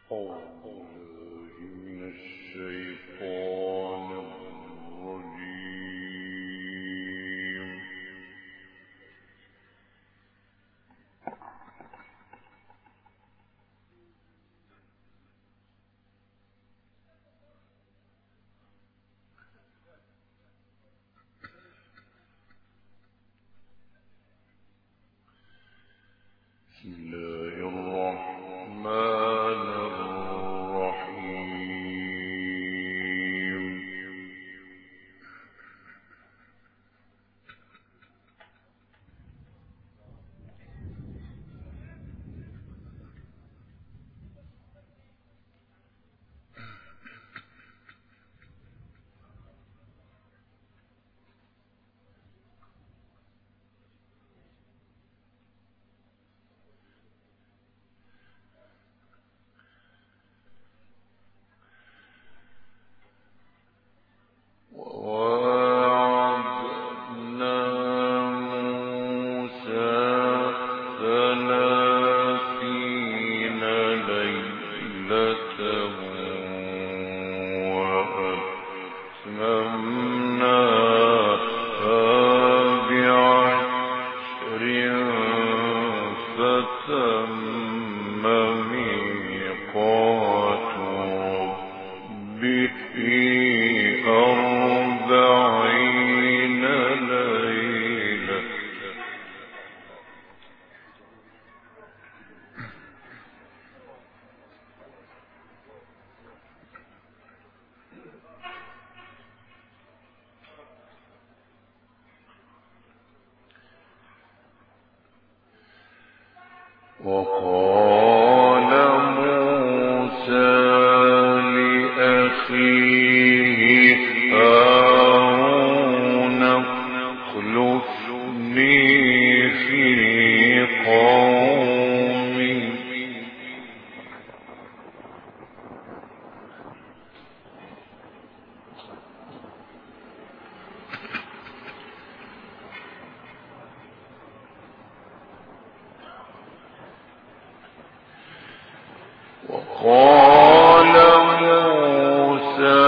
وقال موسى لأخيه هارون اخلفني في قومي وقال موسى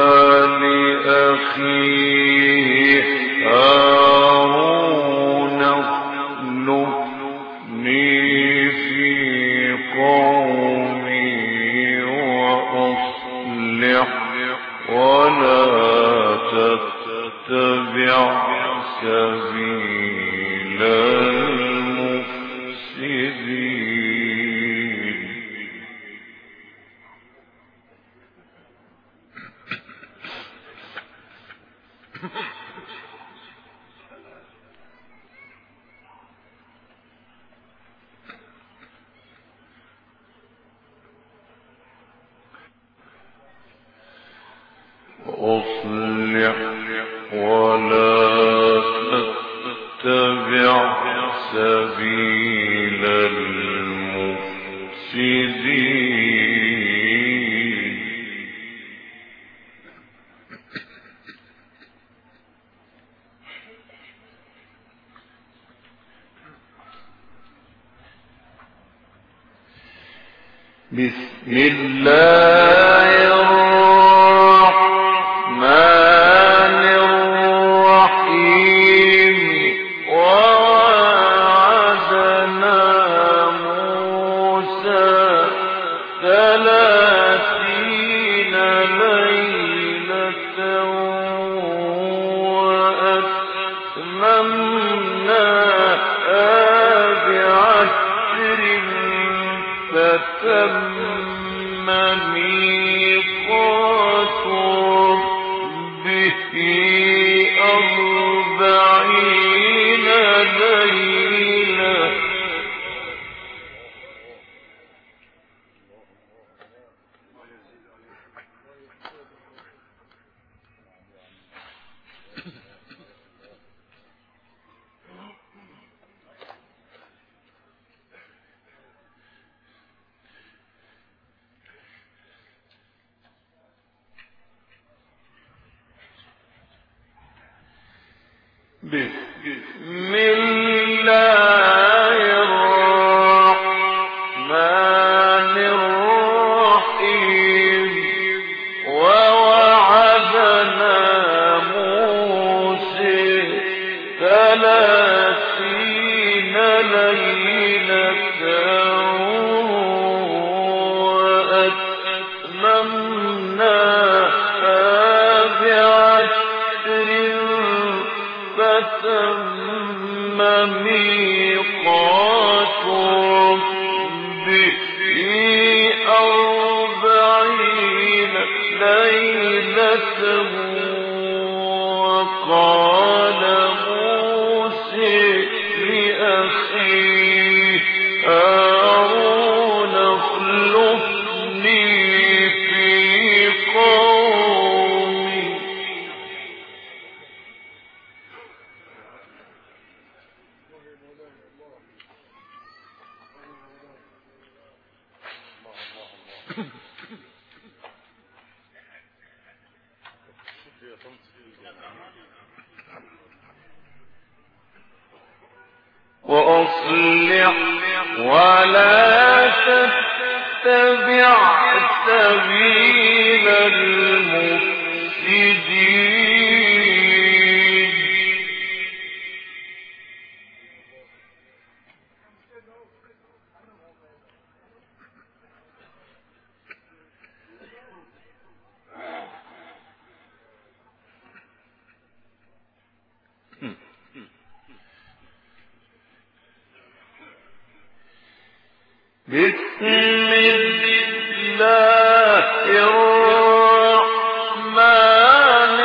لأخيه هارون اخلفني في قومي وأصلح ولا تتبع سبيل المفسدين. وأصلح ولا تتبع سبيل المفسدين. بسم الله الرحمن الرحيم. ووعدنا موسى 30 ليلة وأتممناها ب10 فتم ميقات ربه 40 ليلة. بسم الله الرحمن الرحيم. 30 ليلة ميقات ربه 40 ليلة وقال موسى لأخيه هارون اخلفني في قومي وأصلح ولا تتبع سبيل المفسدين بسم الله الرحمن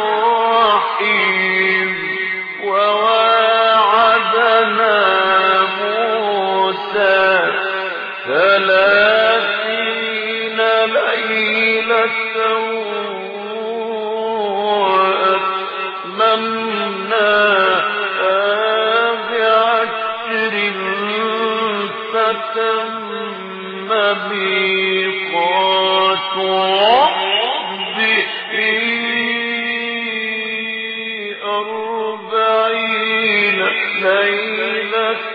الرحيم وواعدنا موسى 30 ليلة وأتممناها ب10 فتم ميقات ربه 40 ليلة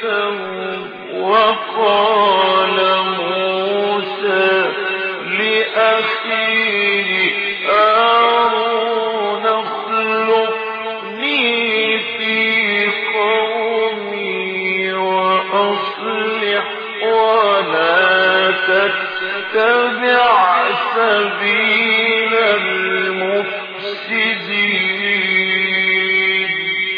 وقال موسى لأخيه هارون اخلفني في قومي وأصلح ولا تتبع سبيل المفسدين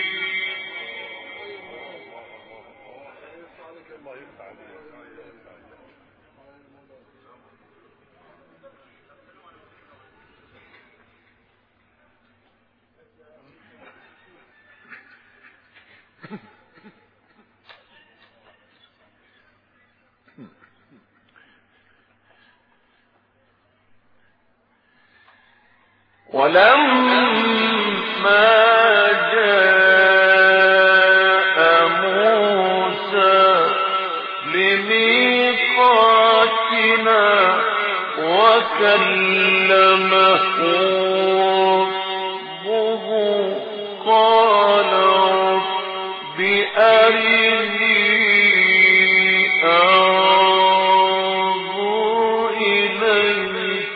ولما جاء موسى لميقاتنا وكلمه ربه قال رب أرني أنظر إليك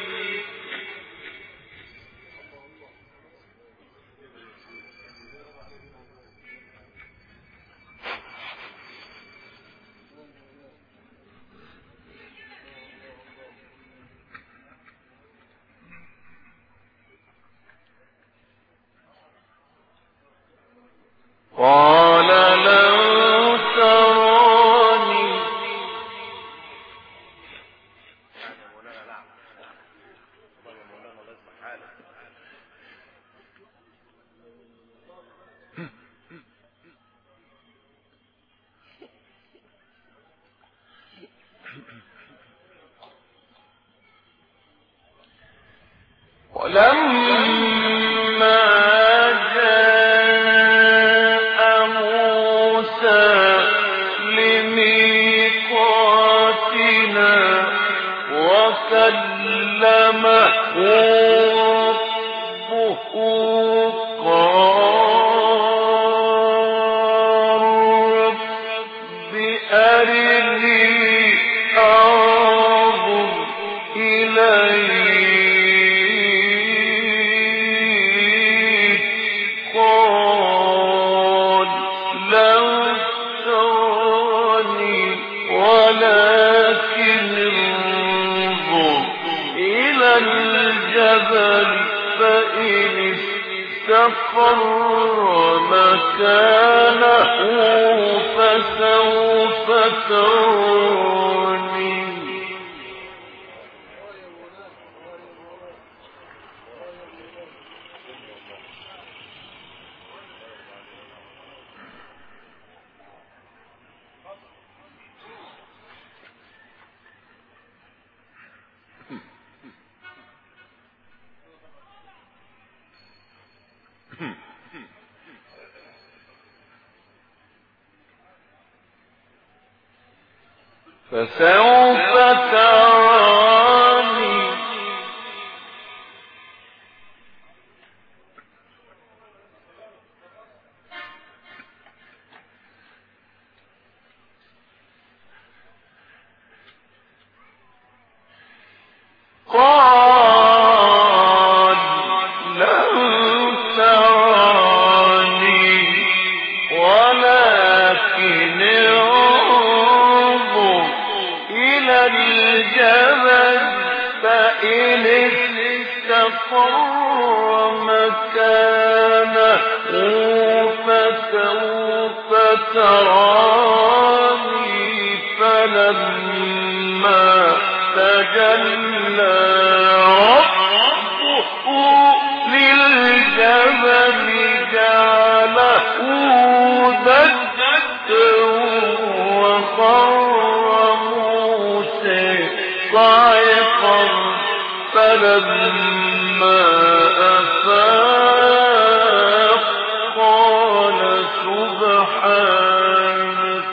قال لن تراني ولما جاء موسى لميقاتنا وكلمه ربه قال رب أرني أنظر إليك قال مكانه فسوف تراني فسوف تراني قال لن تراني ولكن انظر إلى الجبل فإن استقر مكانه فسوف تراني فلما تجلى ربه للجبل جعله دكا وخر موسى صاعقا فلما أفاق قال سبحانك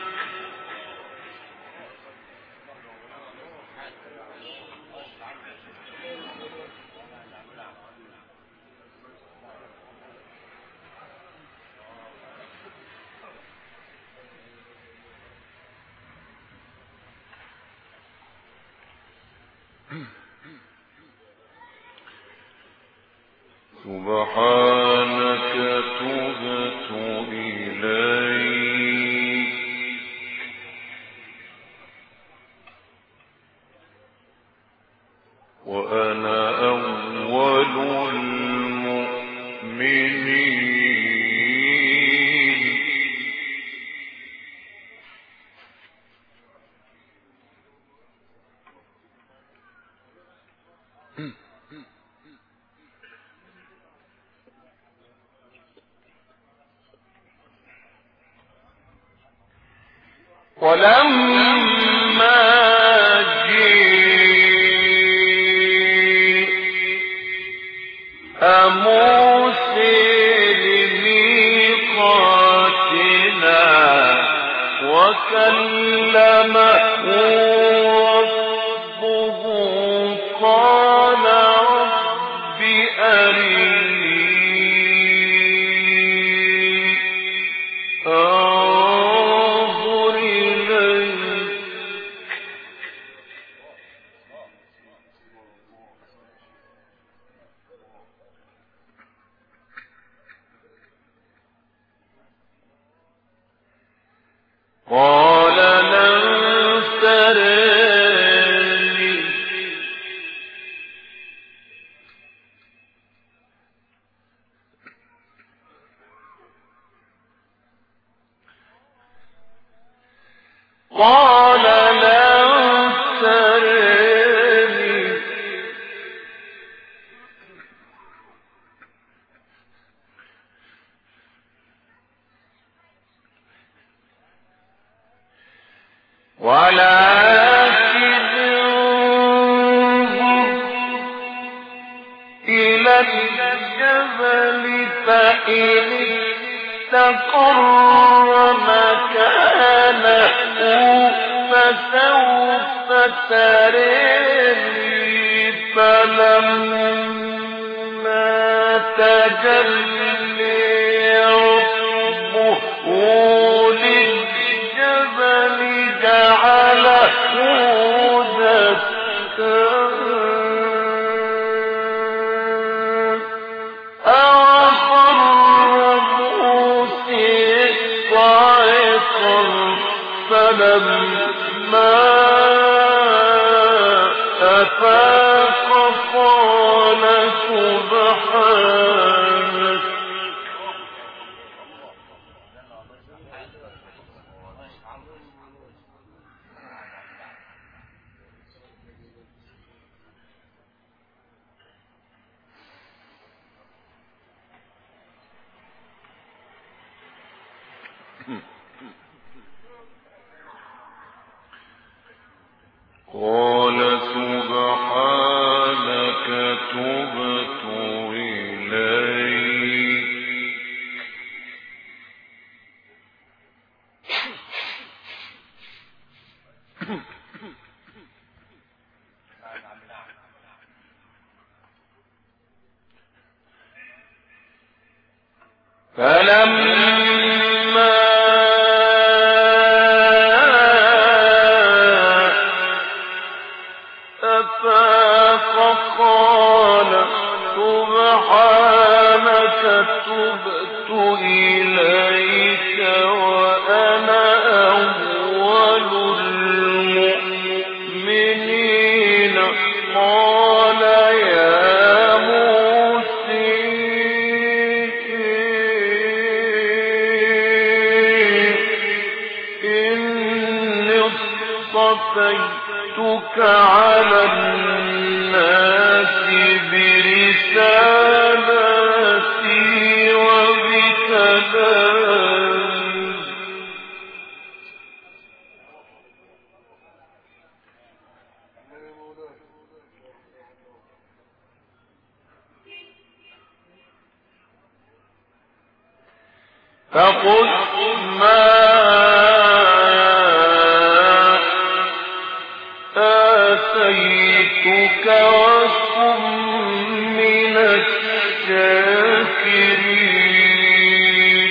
سبحانك تبت إليك وأنا أول المؤمنين ولما جيء موسى لميقاتنا وكلمه ربه قال رب أرني انظر إليك قال لن تراني قال لن تراني ولكن انظر إلى الجبل فإن استقر مكانه فسوف تراني فلما تجلى ربه للجبل جعله دكا وخر موسى صاعقا فلما أفاق قال سبحانك قال سبحانك تبت إليك فلما أفاق قال سبحانك تبت إليك وأنا أول المؤمنين قال يا موسى إني اصطفيتك على الناس برسالتي وبكلامي فخذ ما آتيتك وكن من الشاكرين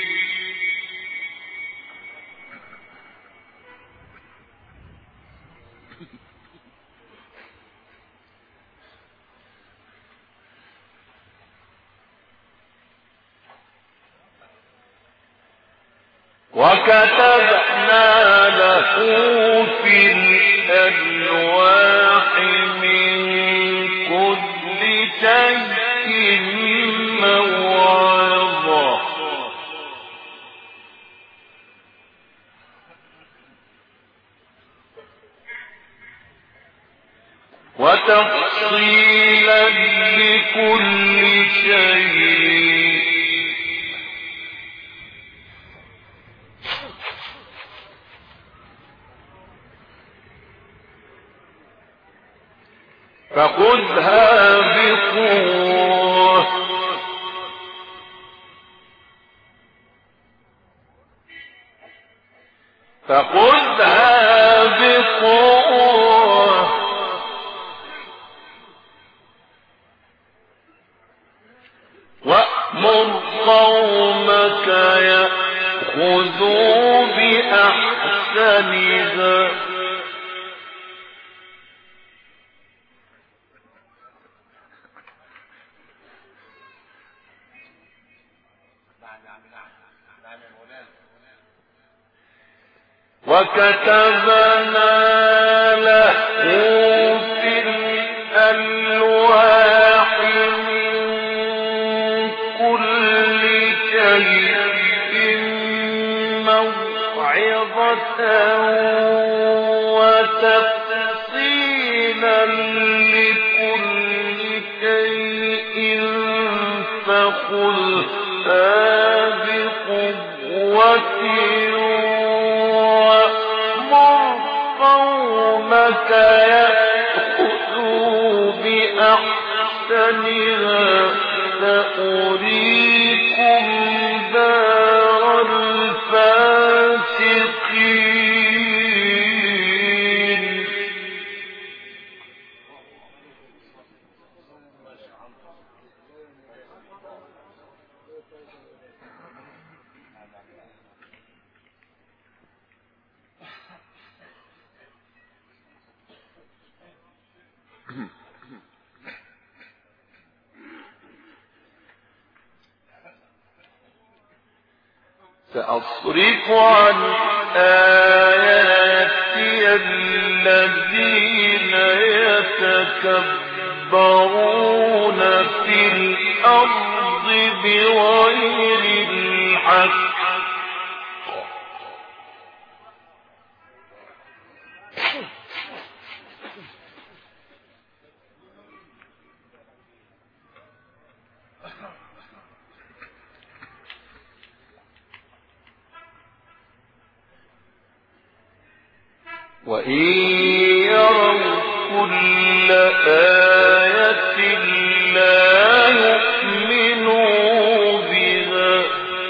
وكتبنا له في الألواح من كل شيء موعظة وتفصيلا لكل شيء فخذها بقوة وأمر قومك يأخذوا بأحسنها وكتبنا له في الألواح من كل شيء موعظة وتفصيلا لكل شيء فخذها بقوة قومك يأخذوا بأحسنها سأريكم دار الفاسقين سأصرف عن آياتي الذين يتكبرون في الأرض بغير الحق وإن يروا كل آية لا يؤمنوا بها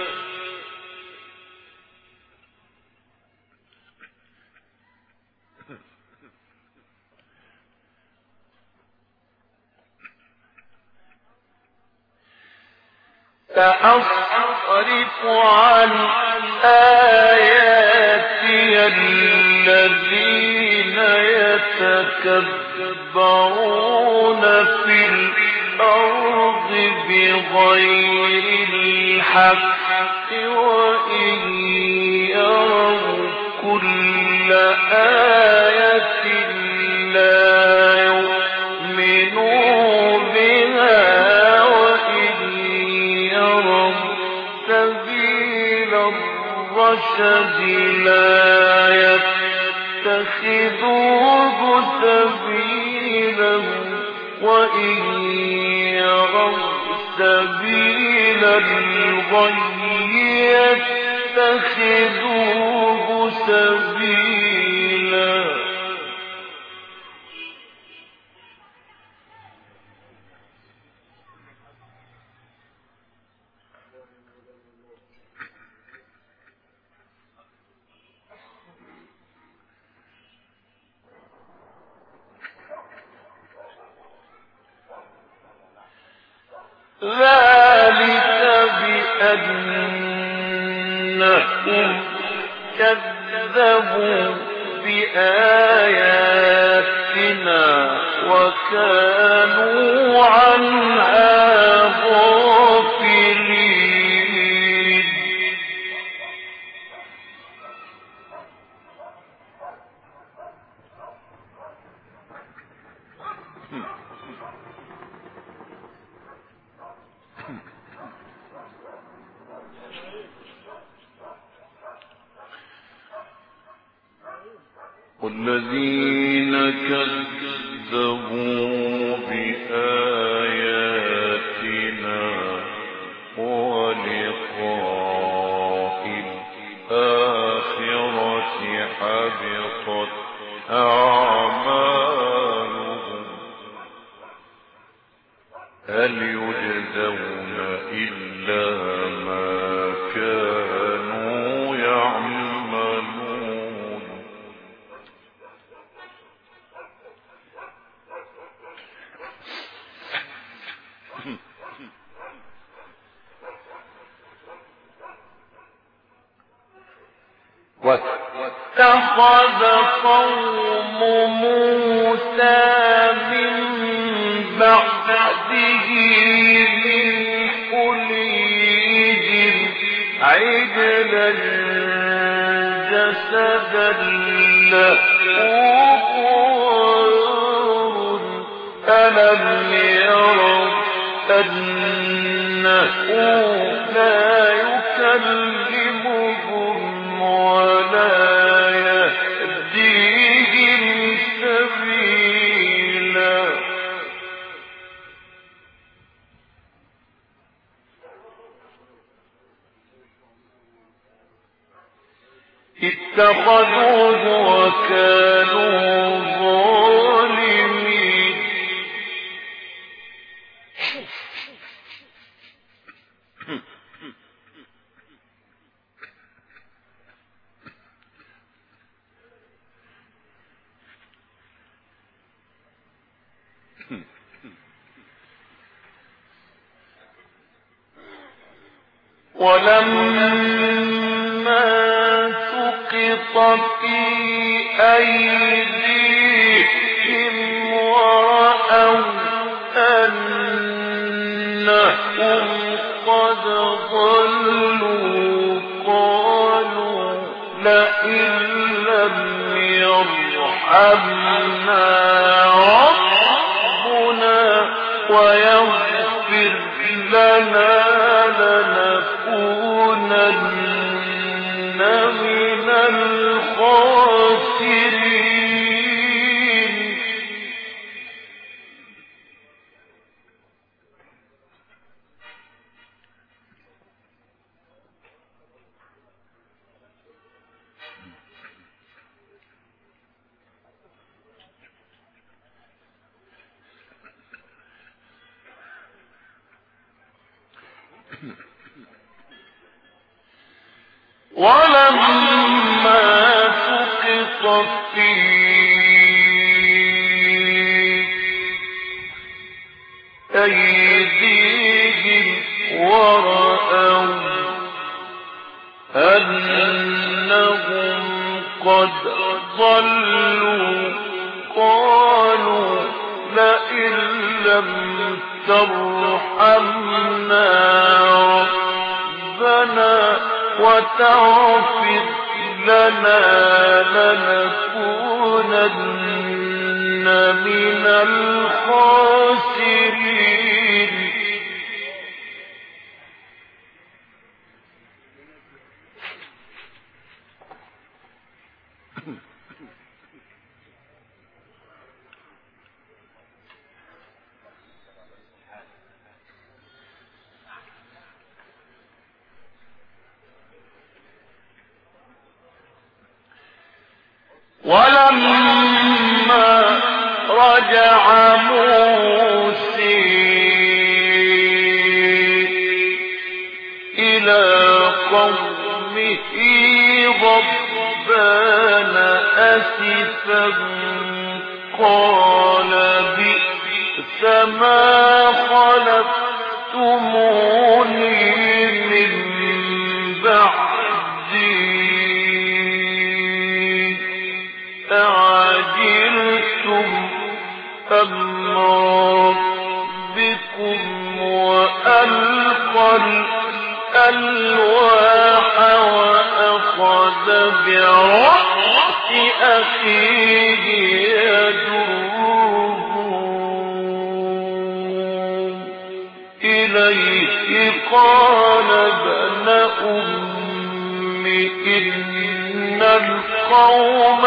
سأصرف عن آياتي الذين يتكبرون في الأرض بغير الحق وإن يروا كل آية لا يؤمنوا بها وإن يروا سبيل الرشد لا يتخذوه سبيلا وإن يروا سبيل الغي يتخذوه سبيلا ذلك بأنهم كذبوا بآياتنا وكانوا عنها غافلين والذين كذبوا بآياتنا ولقاء الآخرة حبطت أعمالهم هل يجزون إلا ما كانوا يعملون واتخذ قوم موسى من بعده من حليهم عجلا جسدا له خوار ألم يروا أنه لا يكلمهم ولا يهديهم سبيلا اتخذوه وكانوا ظالمين ولما سقط في أيديهم ورأوا أنهم قد ضلوا قالوا لئن لم يرحمنا ربنا ويغفر لنا لنكونن من الخاسرين ولما سقط في أيديهم ورأوا أنهم قد ضلوا قالوا لئن لم ترحمنا ربنا وتغفر لنا لنكونن من الخاسرين. ولما رجع موسى إلى قومه غضبان أسفا قال بئس ما خلفتموني من بعدي أعجلتم أمر بكم وألقى الألواح وأخذ برأس أخيه يجره إليه قال ابن أم إن القوم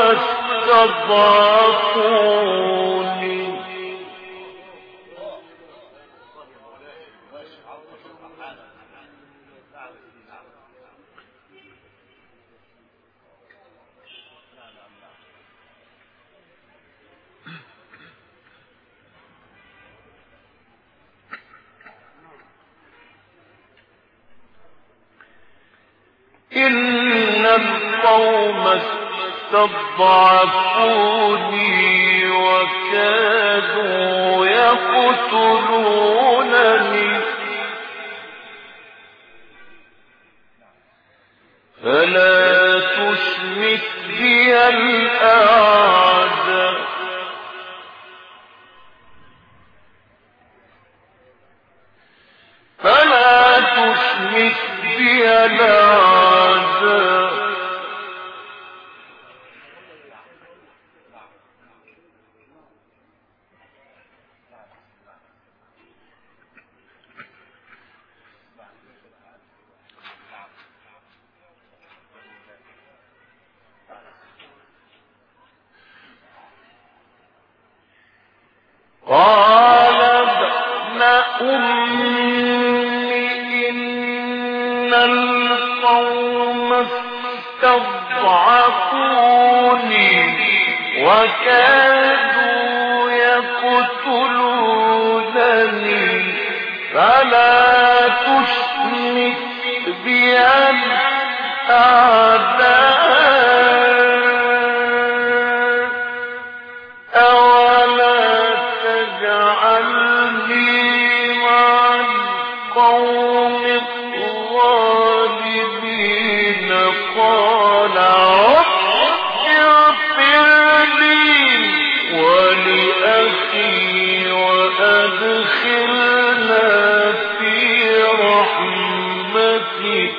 استضعفوني إن القوم استضعفوني وكادوا يقتلونني فلا تشمت بي الأعداء فلا تشمت بي الأعداء قال ابن أم إن القوم استضعفوني وكادوا يقتلونني فلا تشمت بي الأعداء أولا تجعلني مع القوم الظالمين قال رب اغفر لي ولأخي وأدخلنا في رحمتك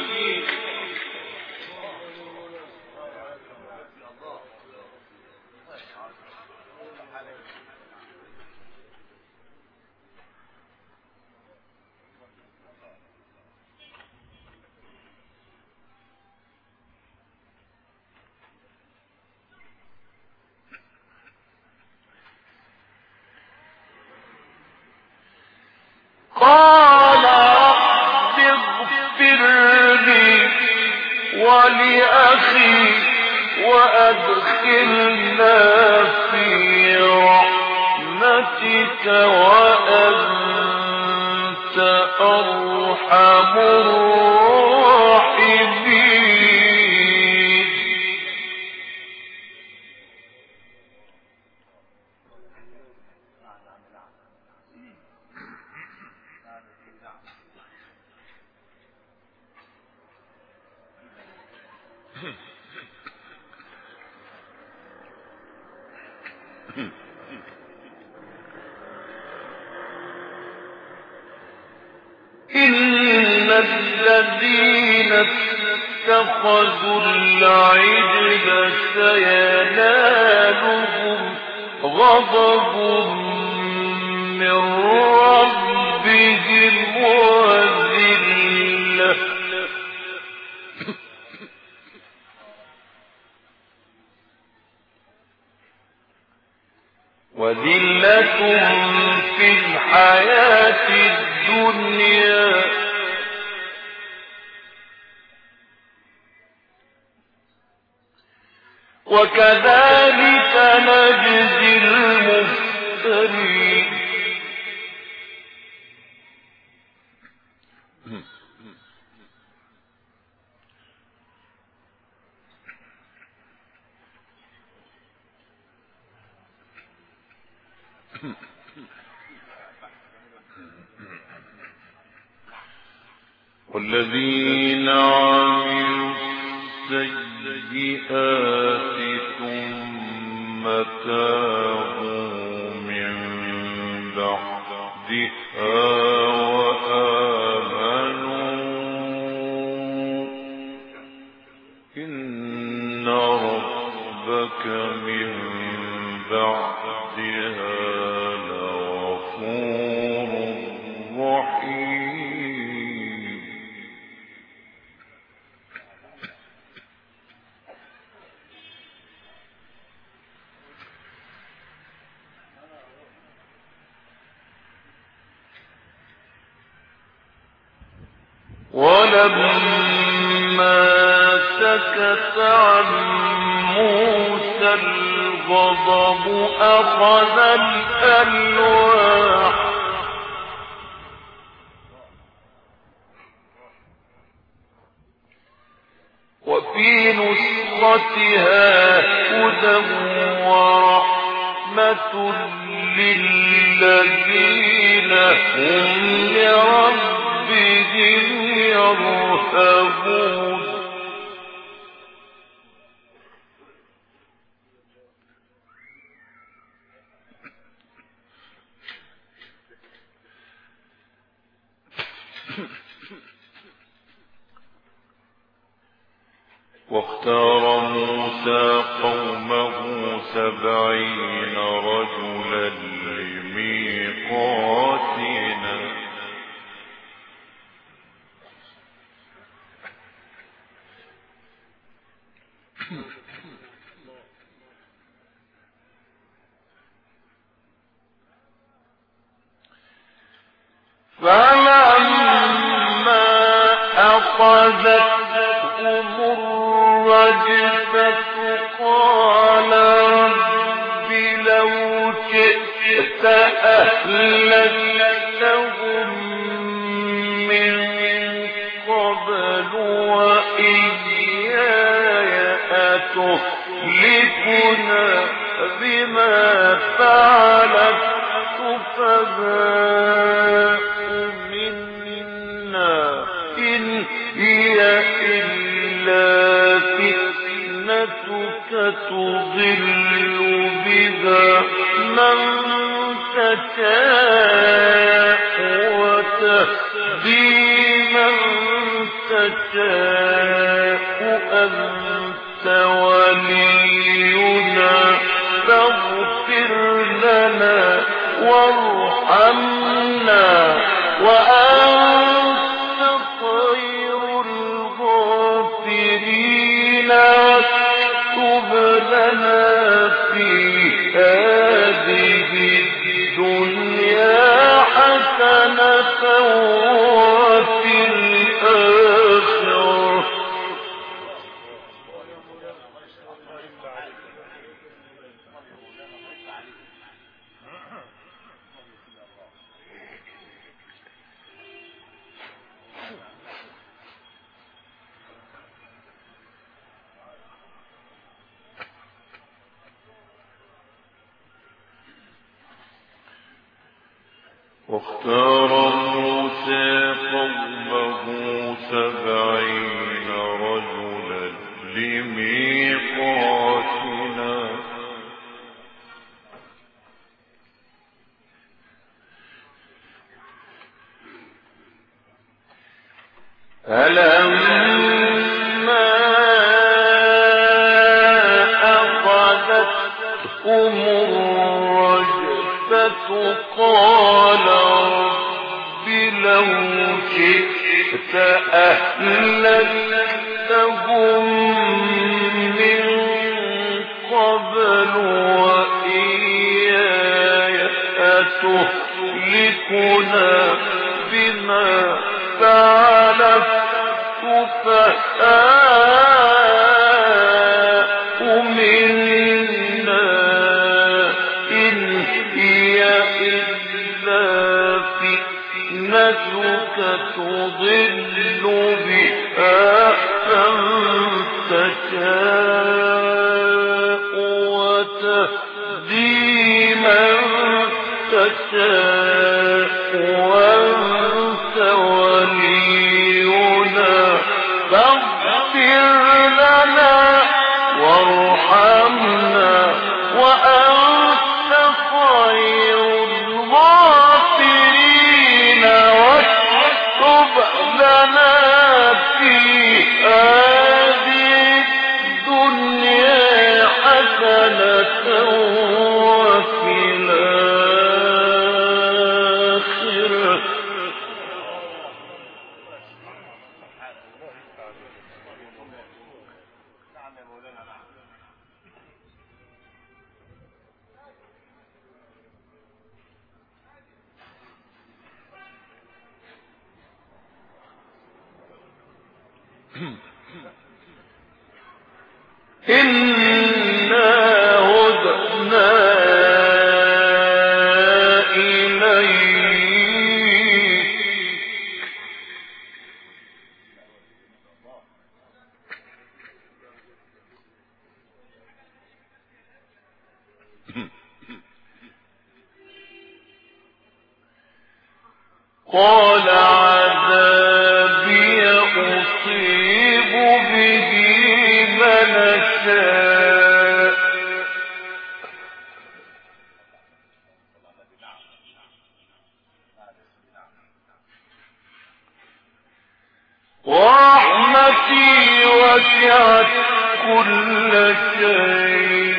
قال رب اغفر لي ولأخي وأدخلنا في رحمتك وأنت أرحم الراحمين إن الذين اتخذوا العجل سينالهم غضب من ربهم وذلة في الحياة الدنيا وكذلك نجزي المفترين. والذين عملوا السيئات ثم تابوا من بعدها وآمنوا إن ربك من بعدها لغفور رحيم. ولما سكت عن موسى الغضب أخذ الألواح وفي نسختها هدى ورحمة للذين هم لربهم يرهبون. واختار موسى قومه 70 رجلا لميقاتنا فلما أخذتهم الرجفة قال رب لو شئت أهلكتهم من قبل وإياي أتهلكنا بما فعل السفهاء منا إن هي إلا فتنتك تضل بها من تشاء وتهدي من تشاء أنت ولينا فاغفر لنا وارحمنا وأنت خير الغافرين واكتب لنا في هذه الدنيا حسنة وفي الآخرة واختار موسى قومه 70 رجلا لميقاتنا فلما أخذتهم الرجفة قال رب لو شئت أهلكتهم من قبل وإياي أتهلكنا بما فعل السفهاء منا إن هي إلا فتنتك تضل بها من تشاء وتهدي من تشاء وأنت ولينا فاغفر لنا وارحمنا وأنت خير الغافرين واكتب لنا في هذه الدنيا حسنة وفي الآخرة إنا هدنا إليك قال عذابي أصيب به من أشاء ورحمتي وسعت كل شيء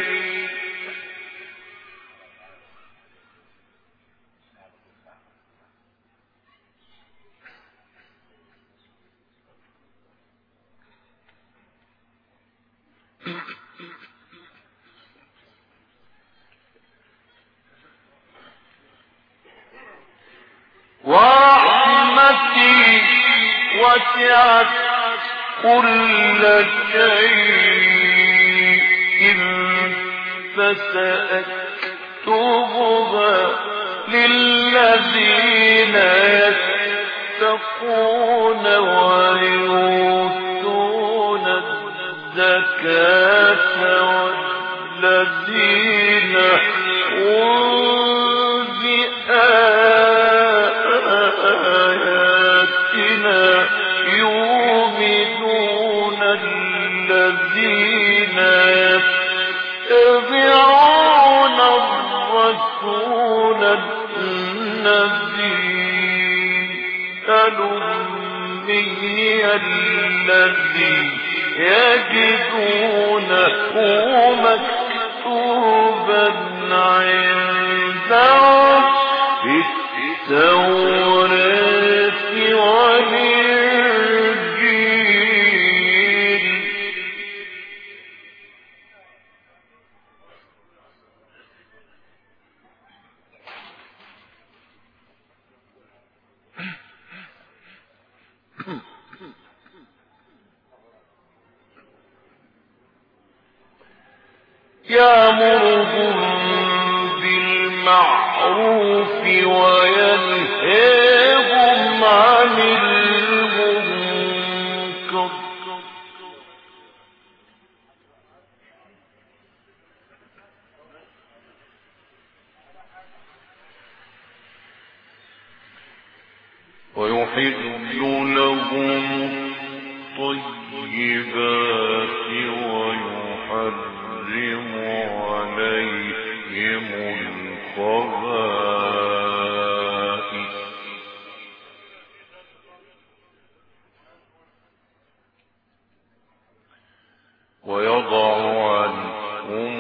ورحمتي وسعت كل شيء فسأكتبها للذين يتقون ويؤتون الزكاة والذين هم بآياتنا يؤمنون الذين يتبعون الرسول النبي الأمي الذي يجدونه مكتوبا عندهم في التوراة والإنجيل يأمرهم بالمعروف وينهاهم عن المنكر ويحل لهم الطيبات يحرم عليهم الخبائث ويضع عنهم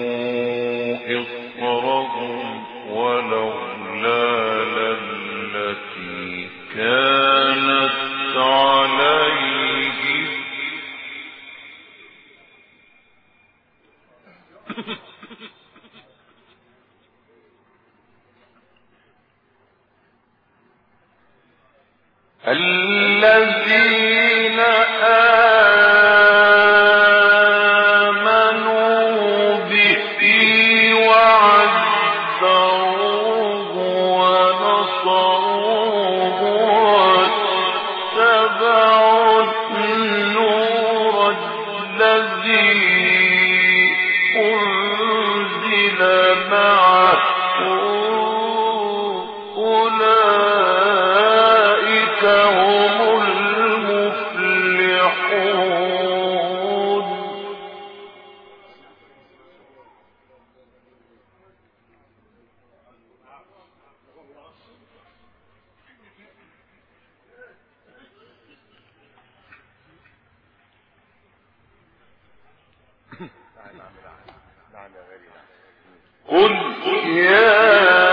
إصرهم والأغلال التي كانت عليهم الذين آمنوا به وعزروه ونصروه واتبعوا النور الذي أنزل معه أولئك هم المفلحون. قل يا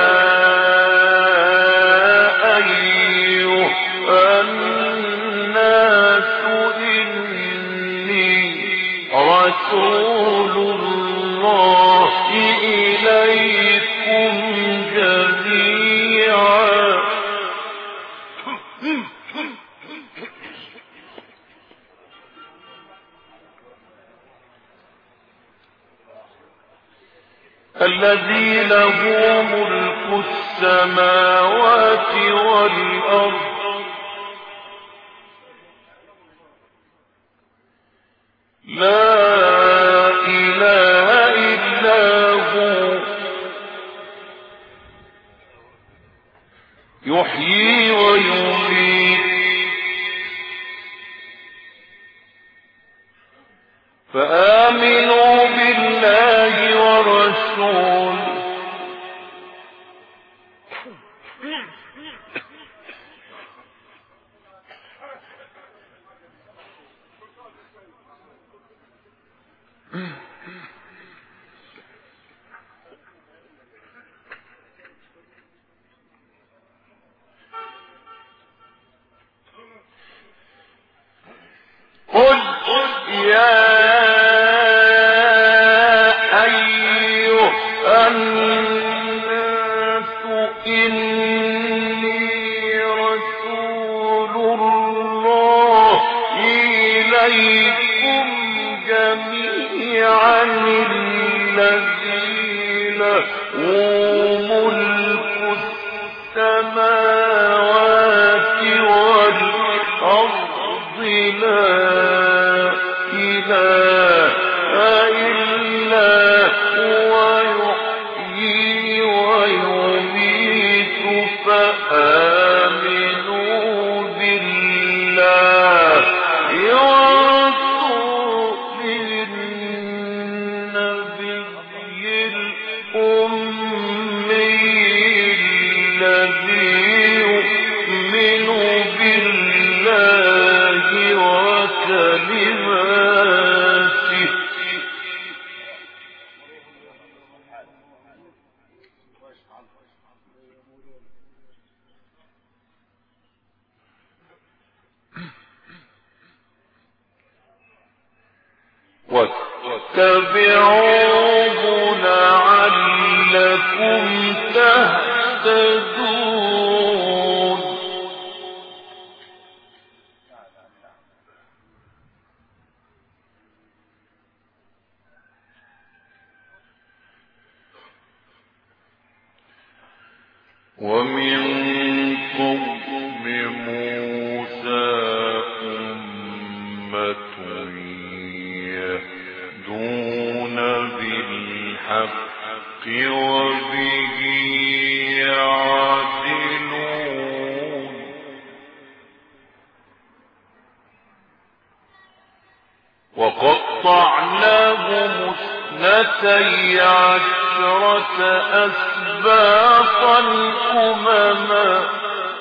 أيها الناس إني رسول الله إليكم جميعا الذي له ملك السماوات والأرض لا إله إلا هو يحيي ويميت فآمنوا بالله ورسوله قل يا أيها الناس إني رسول الله إليكم جميعا الذي له ملك السماوات والأرض لا إله إلا هو يحيي ويميت فآمنوا بالله ورسوله النبي الأمي الذي يؤمن بالله وكلماته واتبعوه لعلكم تهتدون. ومن قوم موسى أمة يهدون بالحق وبه يعدلون. وقد وقطعناهم 12 أسباطا أمما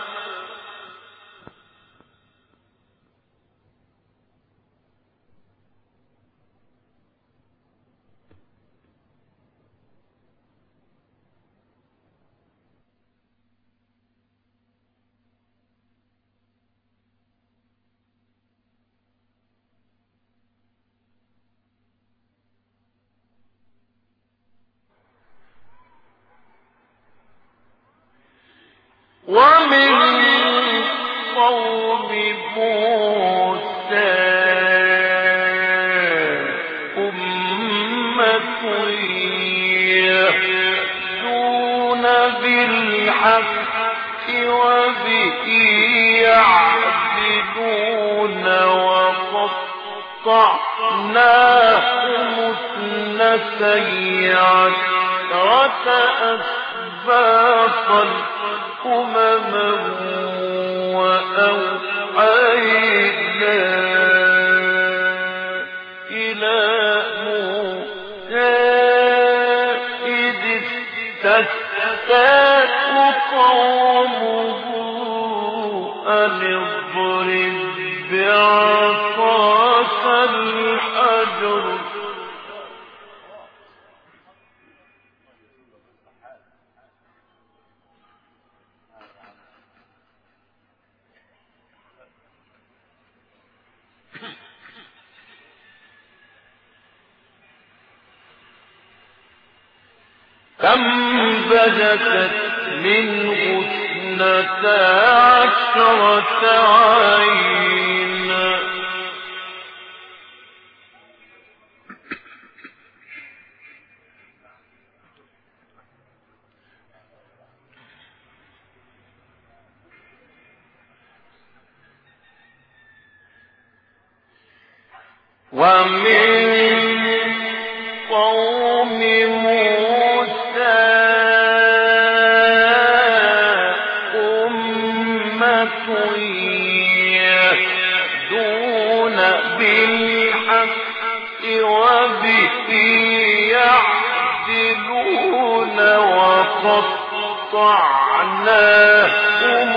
ومن قوم موسى أمة يهدون بالحق وبه يعدلون وقطعناهم 12 أسباطا أمما وأوحينا إلى موسى إذ استسقاه قومه أن اضرب بعصاك الحجر فانبجست منه 12 عينا ومن قوم موسى أمة يهدون بالحق وبه يعدلون وقطعناهم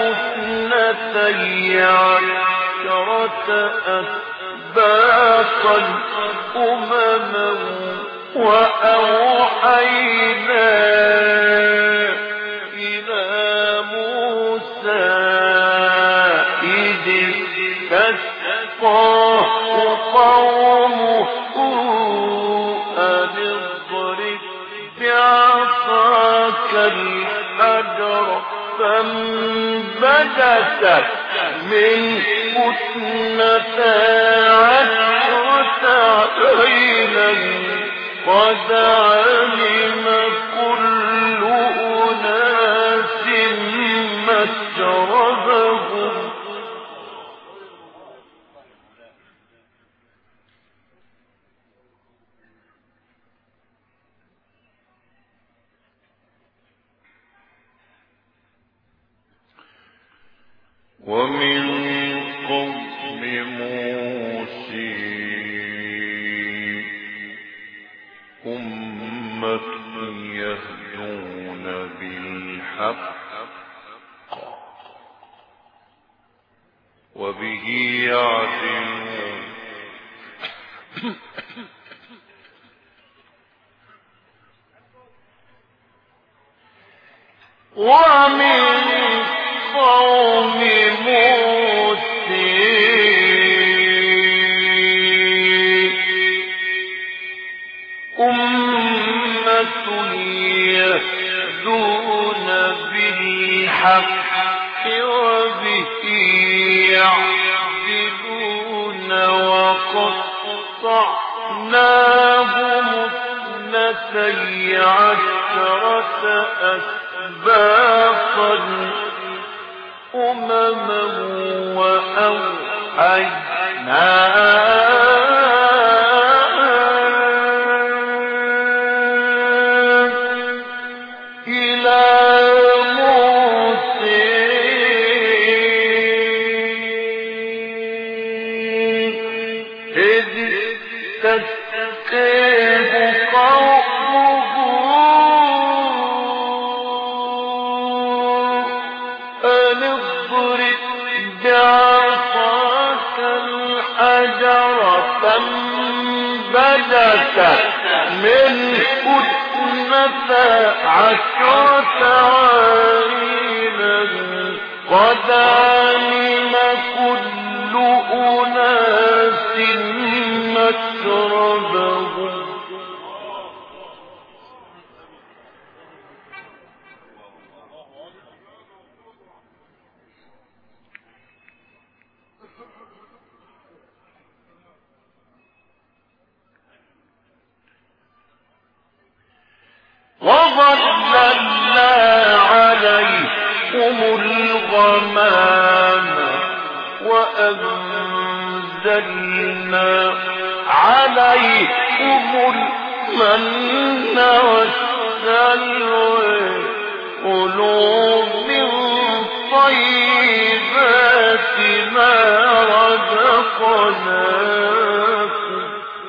12 أسباطا أمما وأوحينا إلى موسى إذ استسقاه قومه أن اضرب بعصاك الحجر فانبجست منه 12 عينا قد علم كل أناس مشربهم ومن قوم موسى أمة يهدون بالحق وبه يعدلون ومن قوم موسى أمة يهدون بالحق وبه يعدلون وقطعناهم 12 أسباطا أمما وأوحينا إلى موسى إذ يستسقيه قومه أن اضرب بعصاك الحجر فانبجست منه 12 عينا قد علم كل أناس مشربهم وظللنا عليكم الغمام وأنزلنا عليكم المن والسلوى كلوا من طيبات ما رزقناكم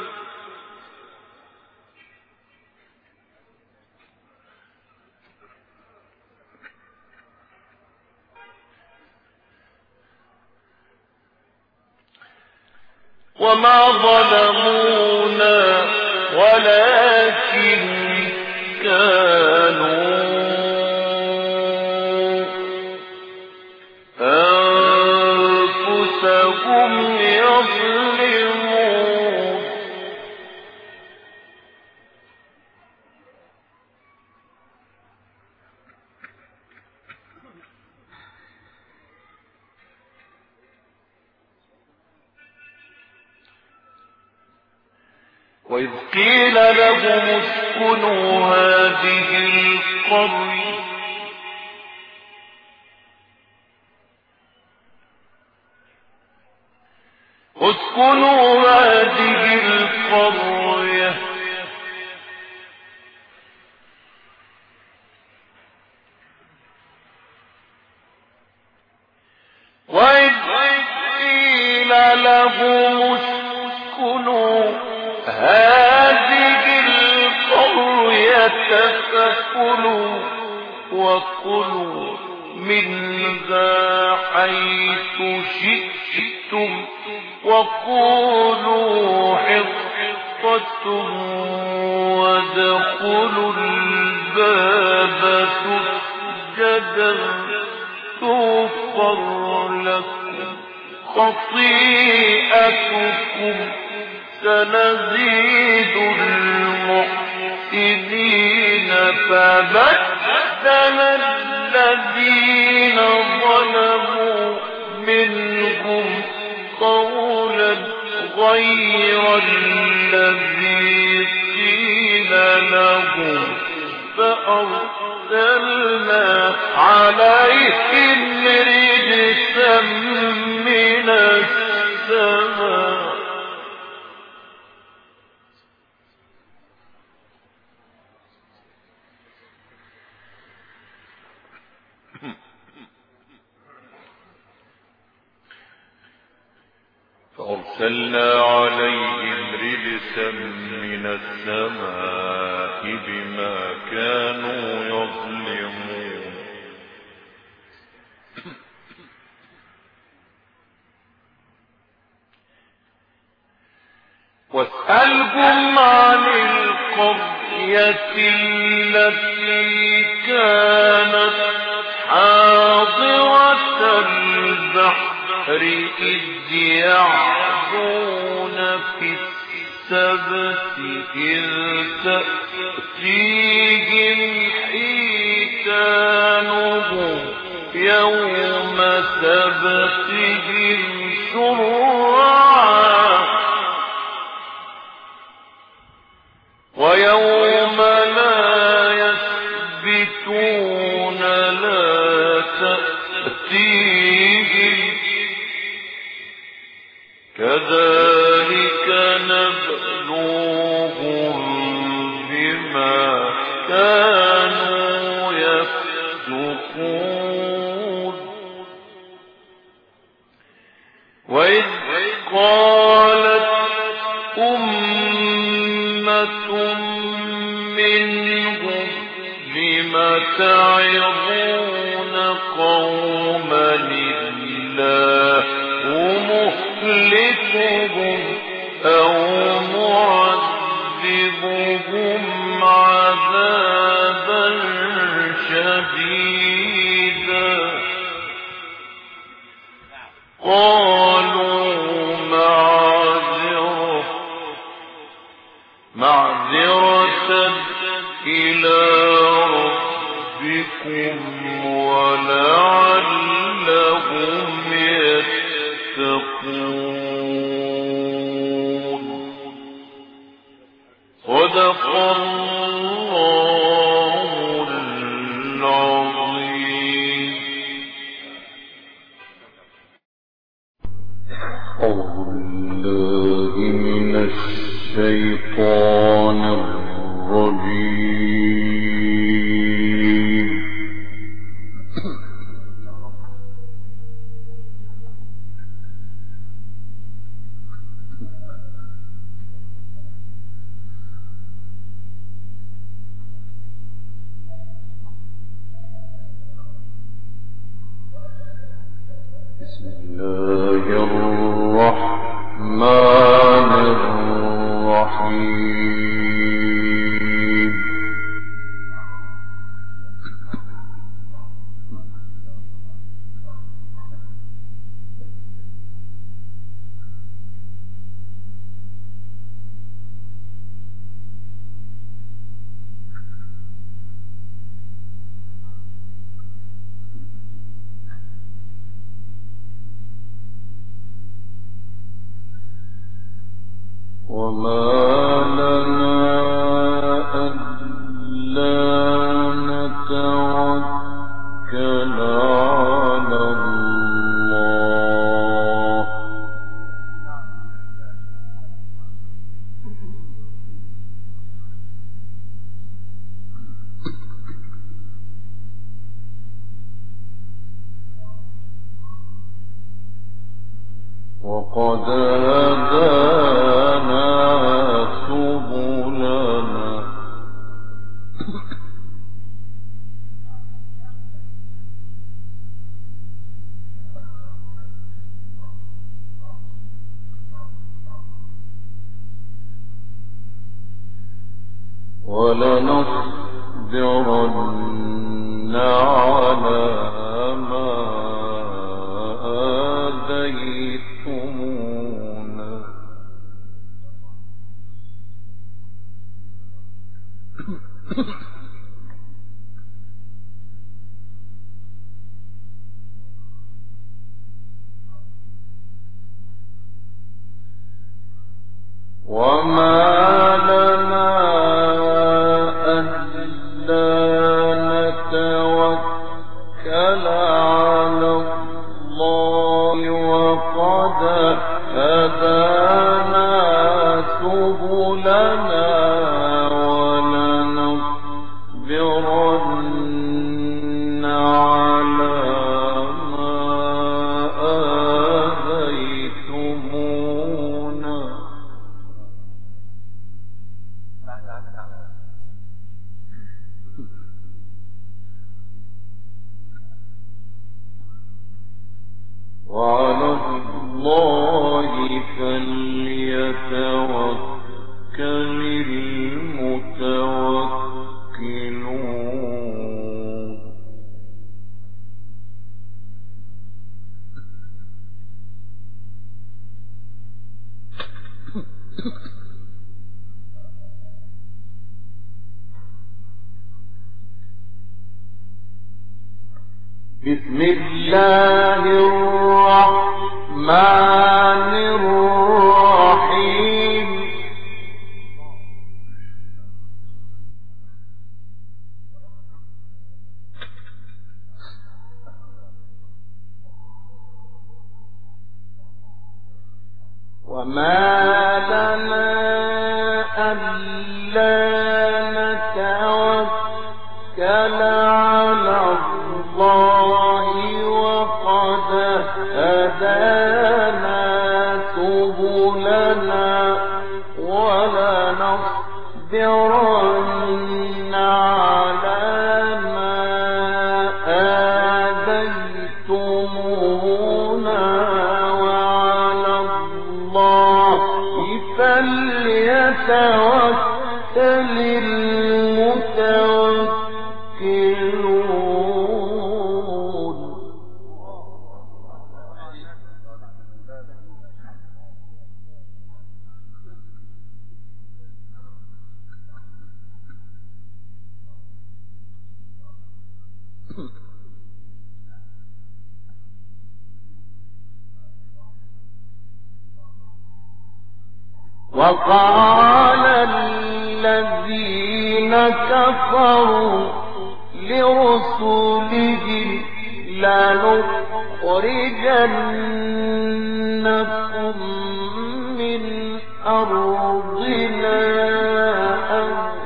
وما ظلمونا ولكن كانوا أنفسهم يظلمون وإذ قيل لهم اسكنوا هذه القرية وإذ قيل لهم اسكنوا هذه القرية فكلوا وكلوا منها حيث شئتم وقولوا حطة وادخلوا الباب سجدا تغفر لكم خطيئتكم سنزيد المحسنين فبدل الذين ظلموا منهم قولا غير الذي قيل لهم فأرسلنا عليهم رجسا من السماء من السماء بما كانوا يظلمون واسألهم عن القرية التي كانت حاضرة البحر إذ يعدون في السبت إذ تأتيهم حيتانهم يوم سبتهم شرعا ويوم لا يثبتون لا تأتيهم كذلك نبلوهم بما كانوا يفسقون وإذ قالت منهم لم تعظون قوما الله مهلكهم أو معذبهم عذابا شديدا قالوا معذرة إلى ربكم ولعلهم يتقون صدق الله العظيم. أعوذ بالله من الشيطان الرجيم. بسم الله الرحمن الرحيم. وما لنا ألا نتوكل على الله وقد هدانا سبلنا ولنصبرن على ما آذيتمونا وما لنا ألا نتوكل على الله وقد هدانا سبلنا ولنصبرن على ما آذيتمونا وعلى الله فليتوكل المتوكلون. بسم الله الرحمن الرحيم. وما لنا ألا نتوكل على الله وقد هدانا سبلنا ولنصبرن لتصبرن على ما آذيتمونا وعلى الله فليتوكل المتوكلون. وقال الذين كفروا لرسلهم لنخرجنكم من أرضنا أو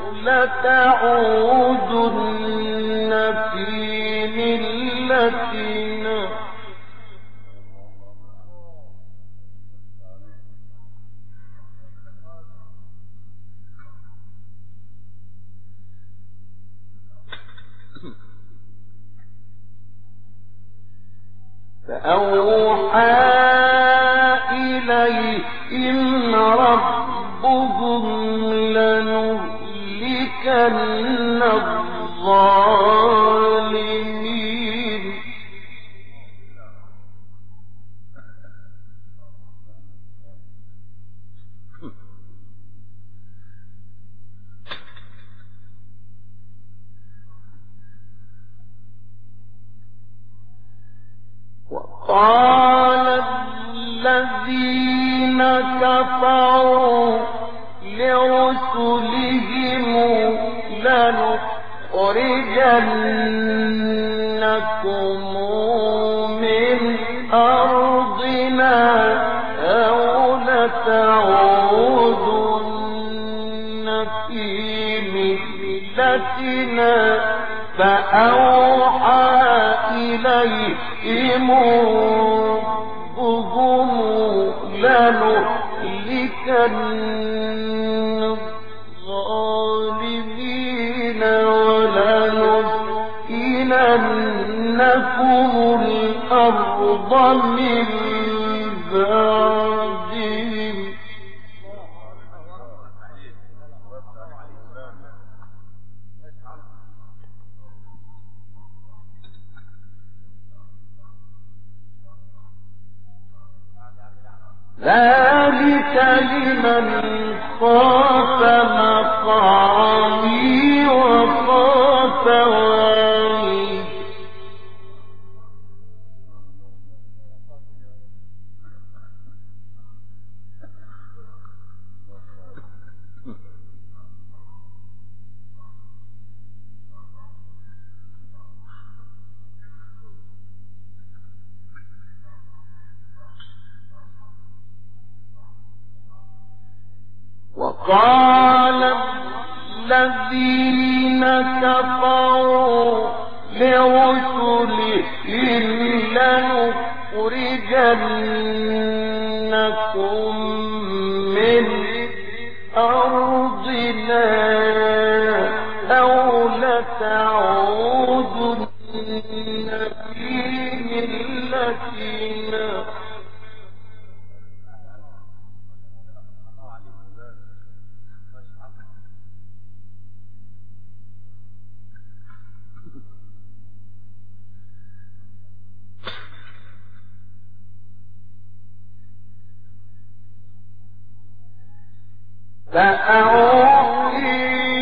لتعودن في ملتنا فأوحى إليهم ربهم لنهلكن الظالمين وقال الذين كفروا لرسلهم لنخرجنكم من أرضنا أو لتعودن في ملتنا فأوحى إليهم ربهم لنهلكن الظالمين ولنسكننكم الأرض من بعدهم ذلك لمن خاف مقامي وخاف وعيد وقال الذين كفروا لرسلهم لنخرجنكم من أرضنا أو لتعودن في ملتنا فأوحي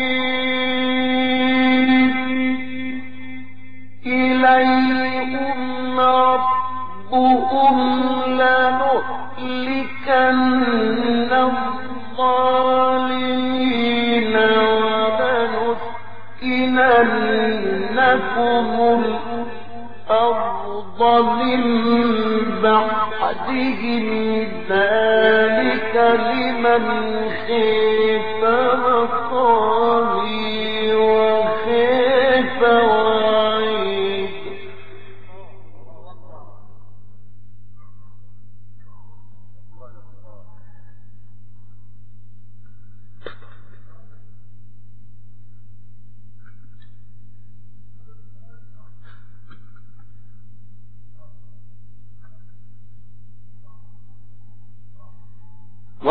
إليهم ربهم لنهلكن الظالمين ولنسكننكم الأرض من بعدهم ذلك لمن خاف مقامي وخاف وعيد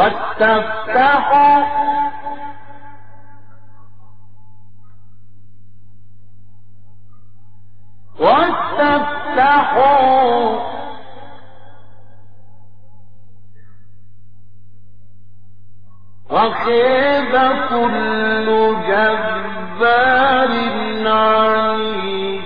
واستفتحوا وخيب كل جبار عنيد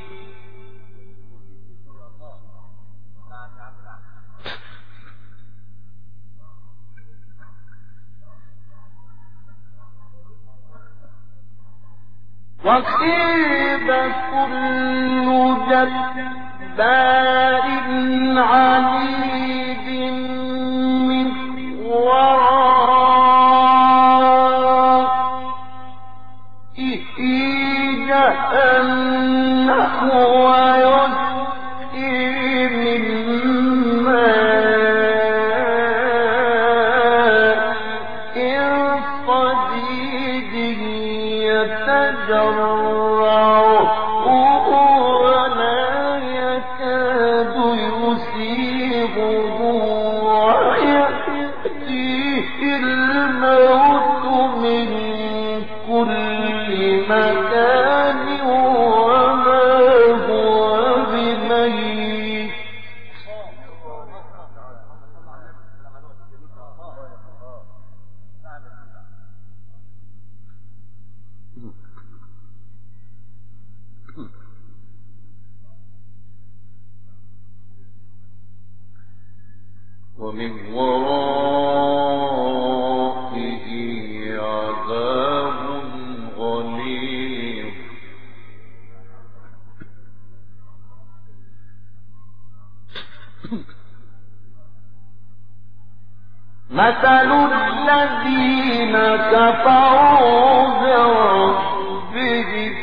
وخيب كل جبار عنيد من ورائه جهنم ويسقي من ماء صديد يتجرعه ولا يكاد يسيغه ويأتيه الموت من كل مكان وما هو بميت ومن ورائه عذاب غليظ مثل الذين كفروا بربهم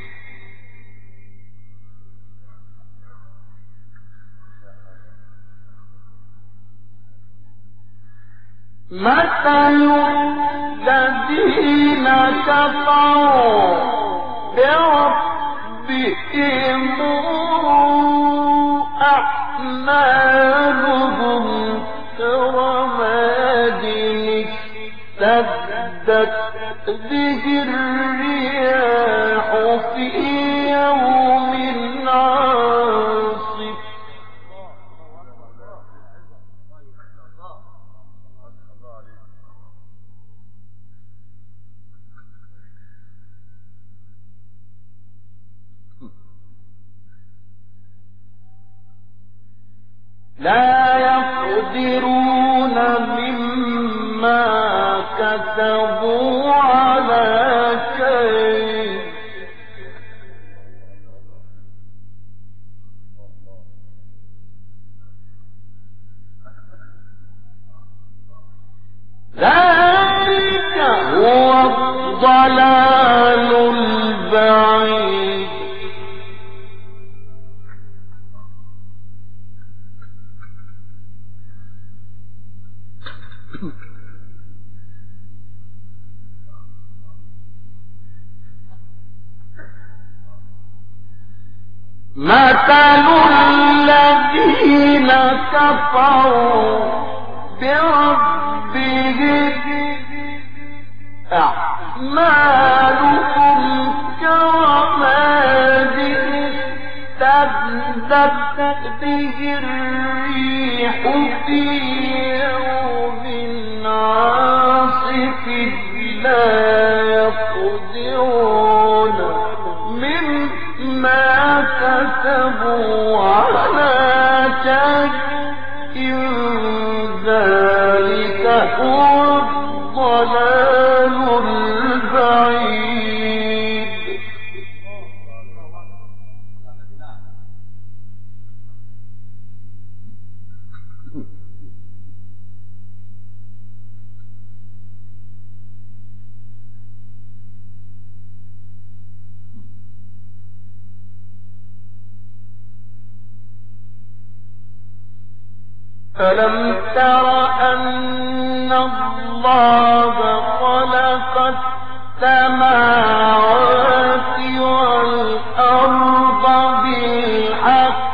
مثل الذين كفروا بربهم أعمالهم كرماد اشتدت به الرياح في يوم عاصف لا يقدرون مما كسبوا على شيء ذلك هو الضلال البعيد مثل الذين كفروا بربهم أعمالهم كرماد اشتدت به الريح في يوم عاصف لا يقدرون مما كسبوا على شيء ذلك هو الضلال البعيد ألم تر أن الله خلق السماوات والأرض بالحق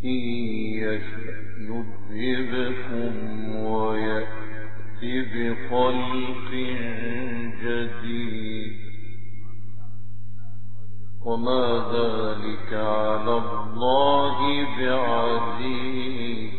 إن يشأ يذهبكم ويأت بخلق جديد وما ذلك على الله بعزيز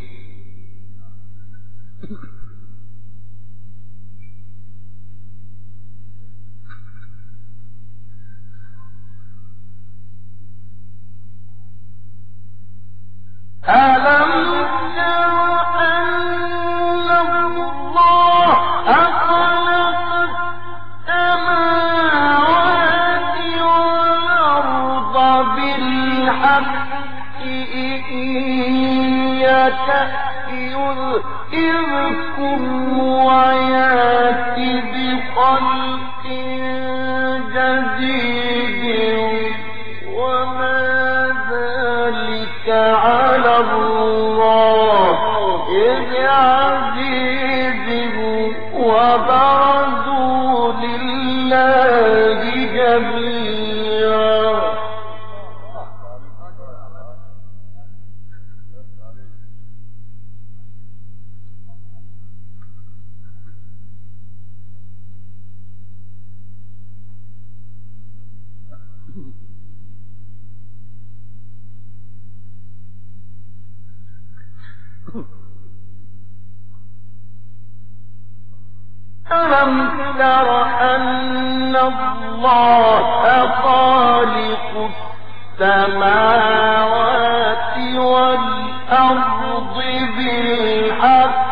ألم تر أن الله خلق السماوات والأرض بالحق إن يشأ يذهبكم ويأت بخلق جديد وما ذلك على الله بعزيز وبرزوا لله جميعا ألم تر أن الله خالق السماوات والأرض بالحق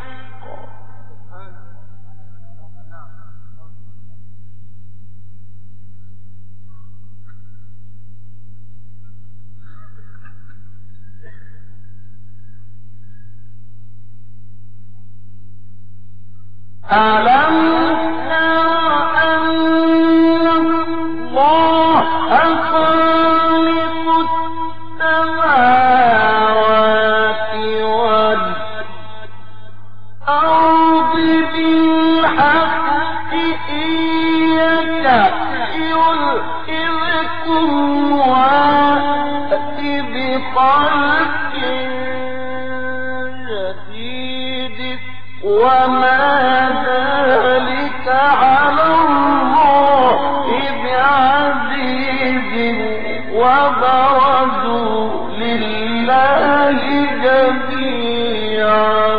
ألم تر أن الله خالق السماوات والأرض بالحق إن يشأ يذهبكم ويأت بخلق جديد وما ذلك على الله بعزيز وبرزوا لله جميعا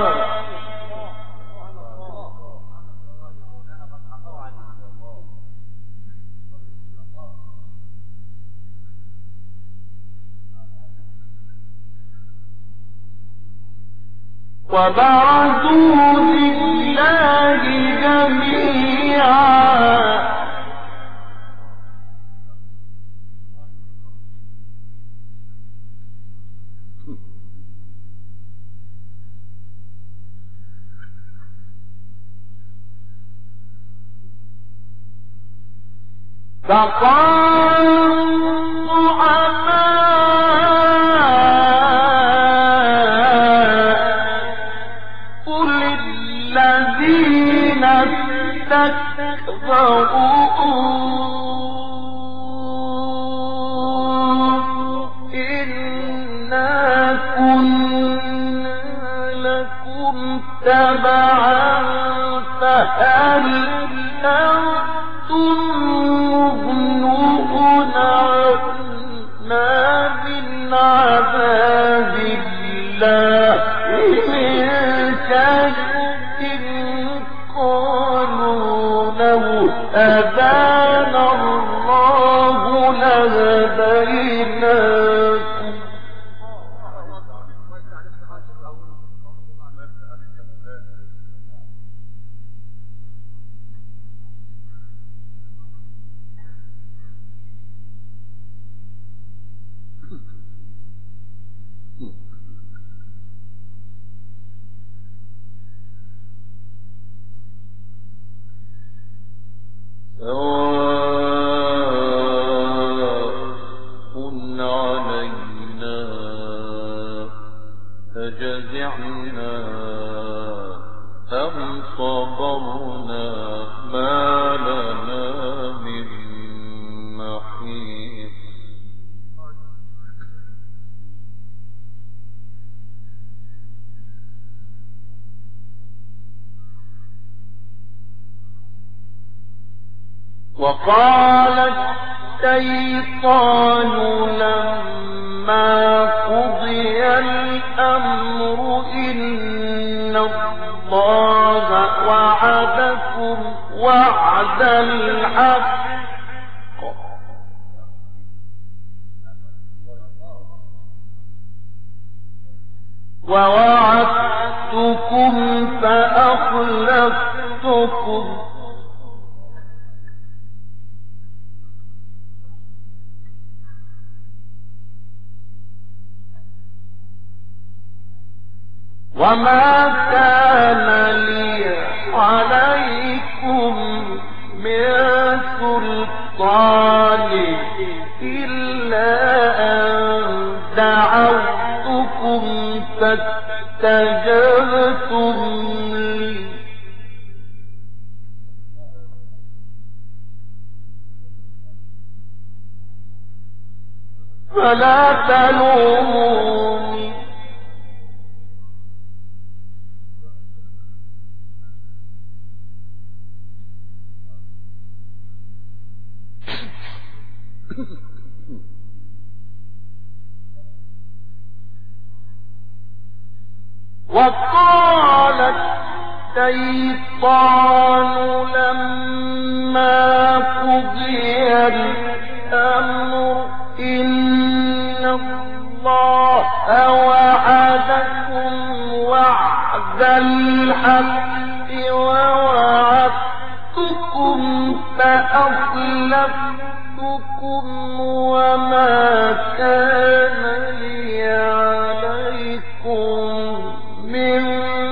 وبرزوا لله جميعا إنا كنا لكم تبعا فهل أنتم مغنون عنا من عذاب الله من شيء قالوا لو أذان الله لهديناكم أجزعنا أم صبرنا ما لنا من محيص وقال الشيطان لما قضي الأمر إن الله وعدكم وعد الحق ووعدتكم فأخلفتكم وما كان لي عليكم من سلطان إلا أن دعوتكم فاستجبتم لي فلا تلوموني وقال الشيطان لما قضي الأمر إن الله وعدكم وعد الحق ووعدتكم فأخلفتكم وما كان لي عليكم من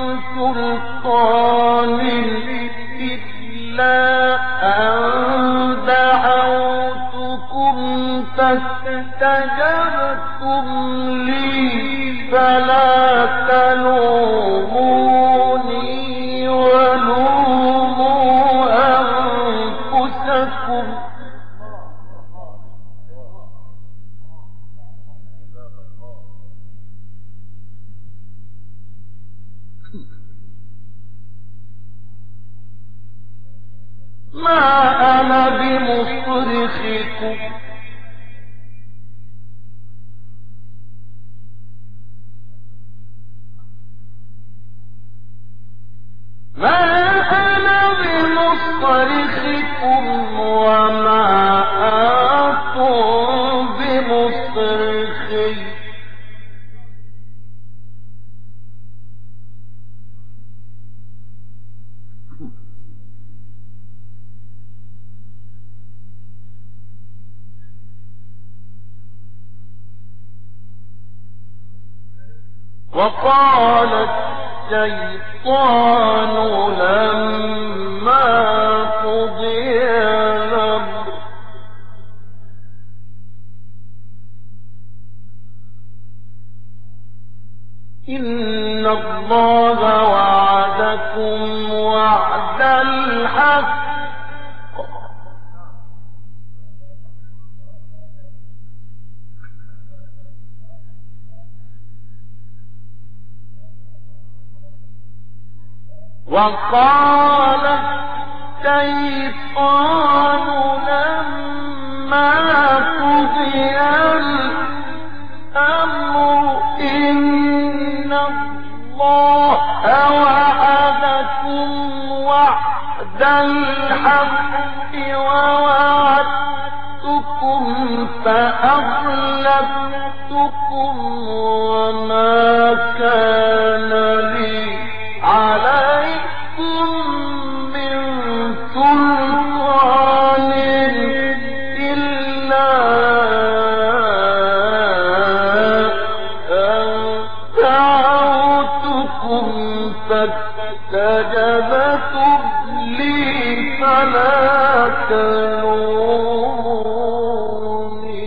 سلطان إلا أن دعوتكم فاستجبتم لي فلا تلوموني ولوموا أنفسكم ما أنا بمصرخكم وما أنتم بمصرخي وقال الشيطان لما قضي الأمر إن الله وعدكم وعد الحق وقال الشيطان لما قضي الأمر إن الله وعدكم وعد الحق ووعدتكم فأخلفتكم وما كان لي عليكم من سلطان إلا أن دعوتكم فاستجبتم لي فلا تلوموني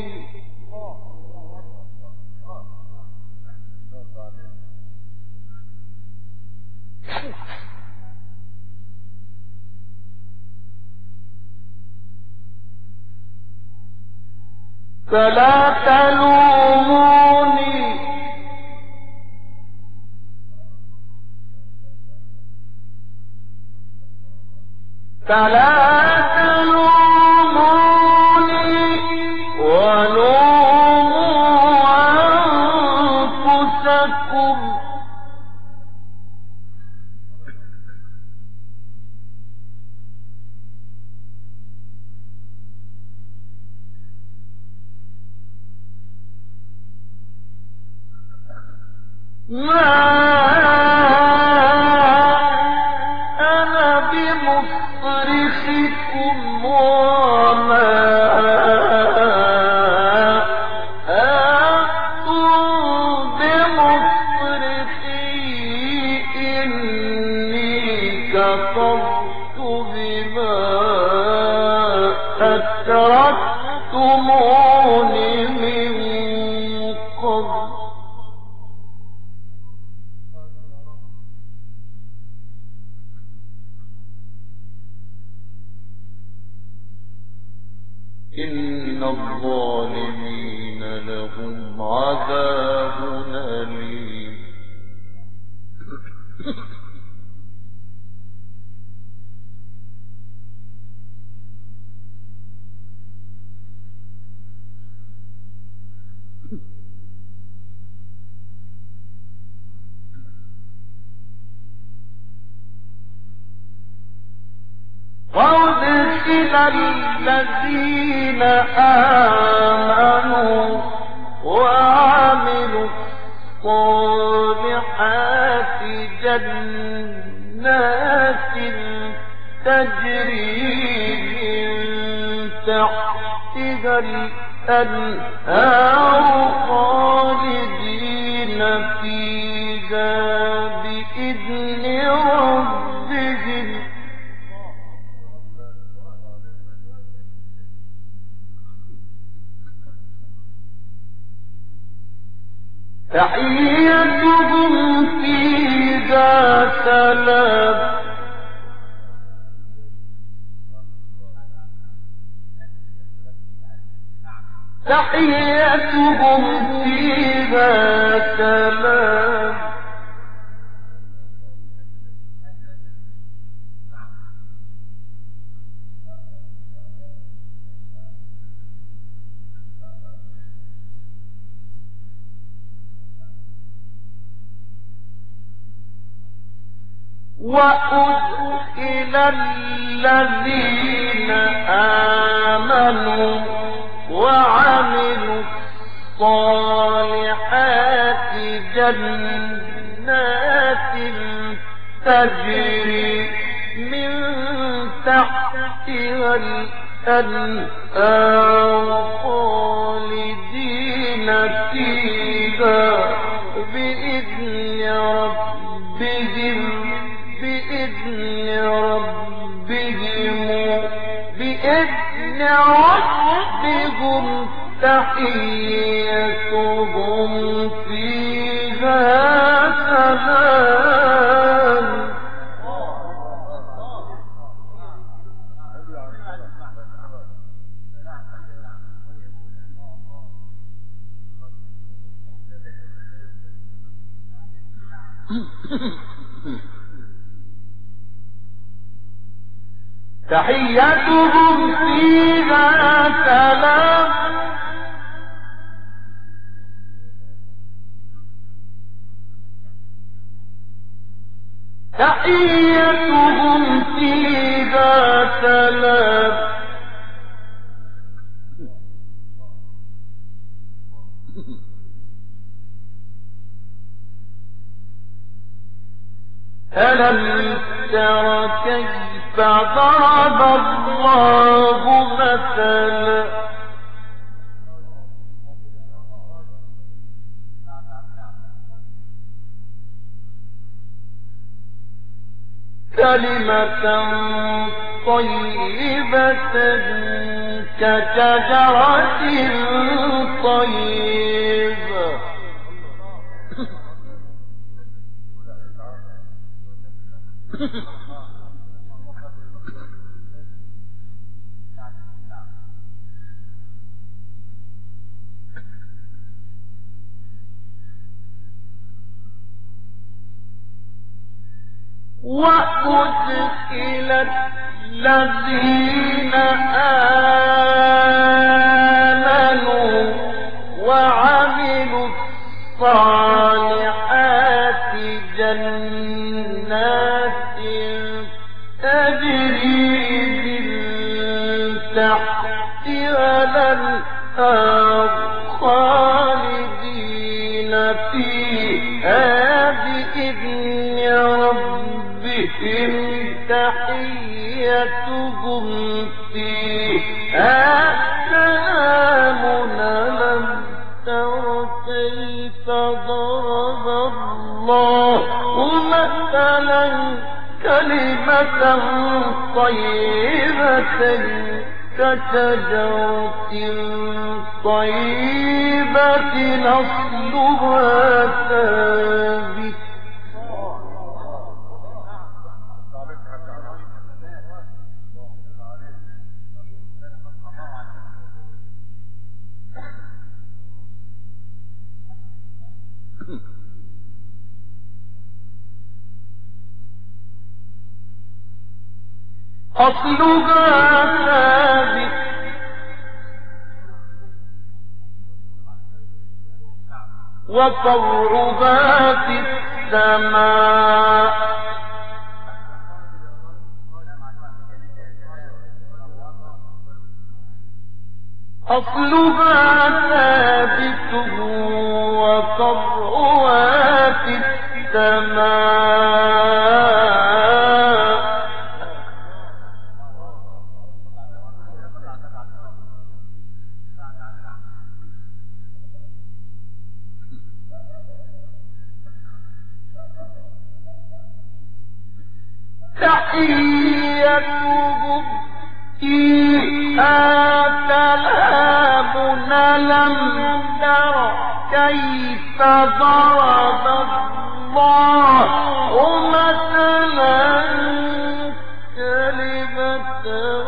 فلا تلوموني فلا تلوموني ما أنا بمصرخكم وما أنتم بمصرخي إني كفرت بما أشركتمون من قبل إن الظالمين لهم عذاب أليم وأدخل الذين آمنوا وعملوا الصالحات جنات تجري من تحتها الأنهار خالدين فيها بإذن ربهم تحيتهم فيها سلام تحيتهم فيها سلام وأدخل الذين آمنوا وعملوا الصالحات جنات تجري من تحتها الأنهار خالدين فيها بإذن ربهم تحيتهم فيها سلام تحيتهم فيها سلام تحيتهم فيها سلام ألم تر كيف ضرب الله مثلا كلمة طيبة كشجرة طيبة وأدخل الذين آمنوا وعملوا الصالحات جنات تجري من تحتها الأنهار خالدين فيها بإذن ربهم تحيتهم فيها سلام ألم تر كيف ضرب الله مثلا كلمة طيبة كشجرة طيبة أصلها ثابت أصلها ثابت وفرعها في السماء أصلها ثابت وفرعها في السماء تحيتهم فيها سلام ألم تر كيف ضرب الله مثلا كلمة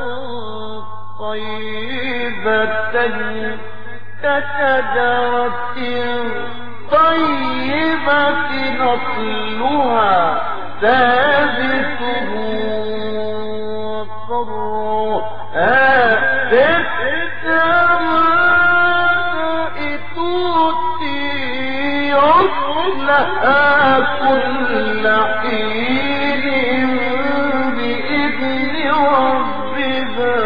طيبة كشجرة طيبة أصلها ثابت وفرعها في السماء تؤتي أكلها كل حين بإذن ربها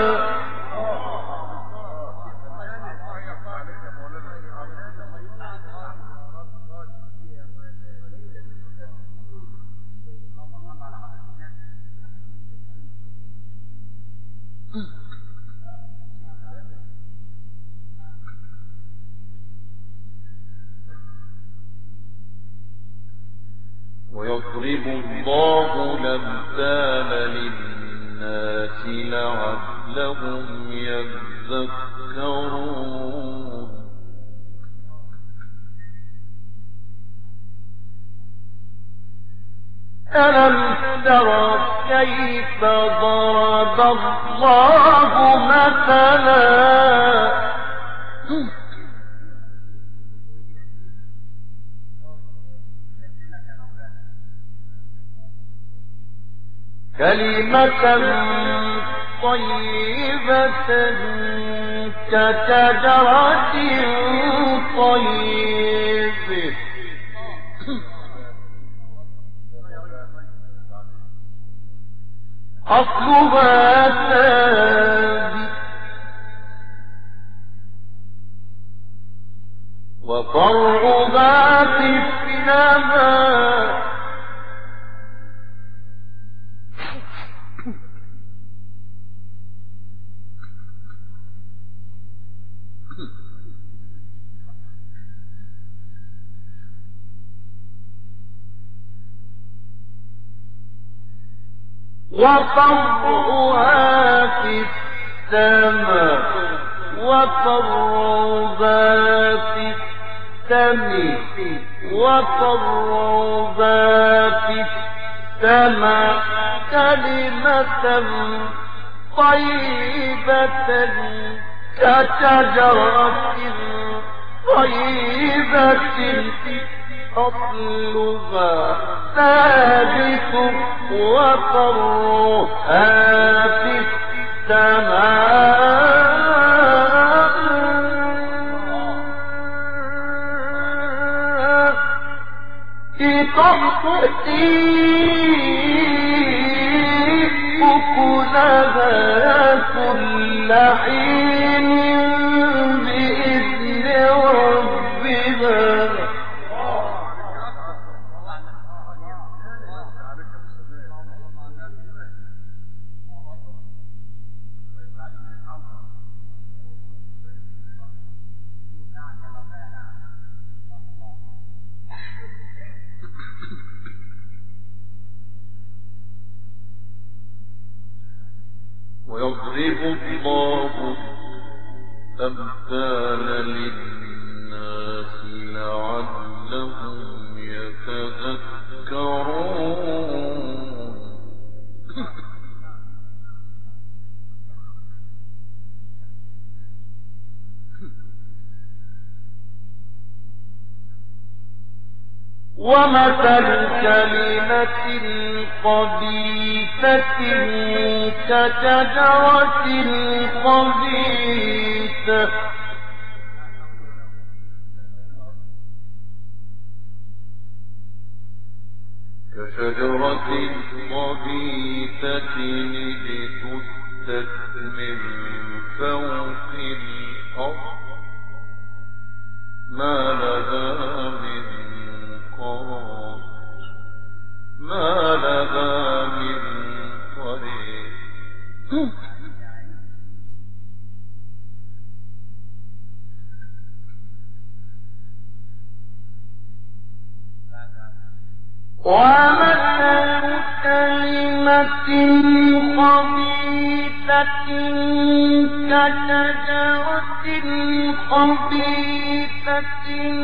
ويضرب الله الأمثال للناس لعلهم يذكرون ألم تر كيف ضرب الله مثلا كلمة طيبة كشجرة طيبة أصلها ثابت وفرعها في السماء وفرعها في السماء وفرعها في السماء وفرعها في السماء كلمة طيبة كشجرة طيبة أصلها ثابت وفرعها في السماء تؤتي أكلها كل حين بإذن ربها الأمثال للناس لعلهم يتذكرون ومثل كلمة خبيثة كشجرة خبيثة اجتثت من فوق الأرض ما لها من قرار ما لها من طريق ومثل كلمة خبيثة كشجرة خبيثة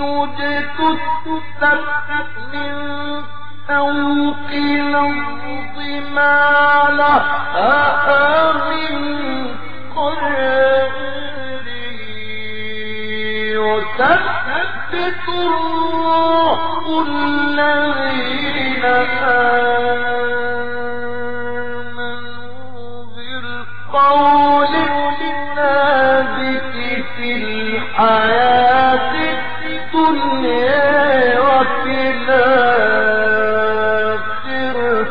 اجتثت من فوق الأرض ما لها من قرار يثبت الله الذين آمنوا بالقول الثابت في الحياة الدنيا وفي الآخرة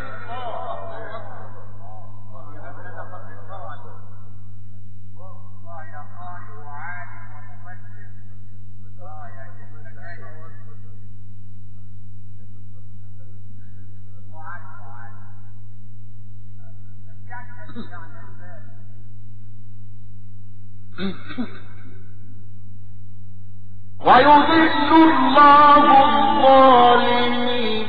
ويضل الله الظالمين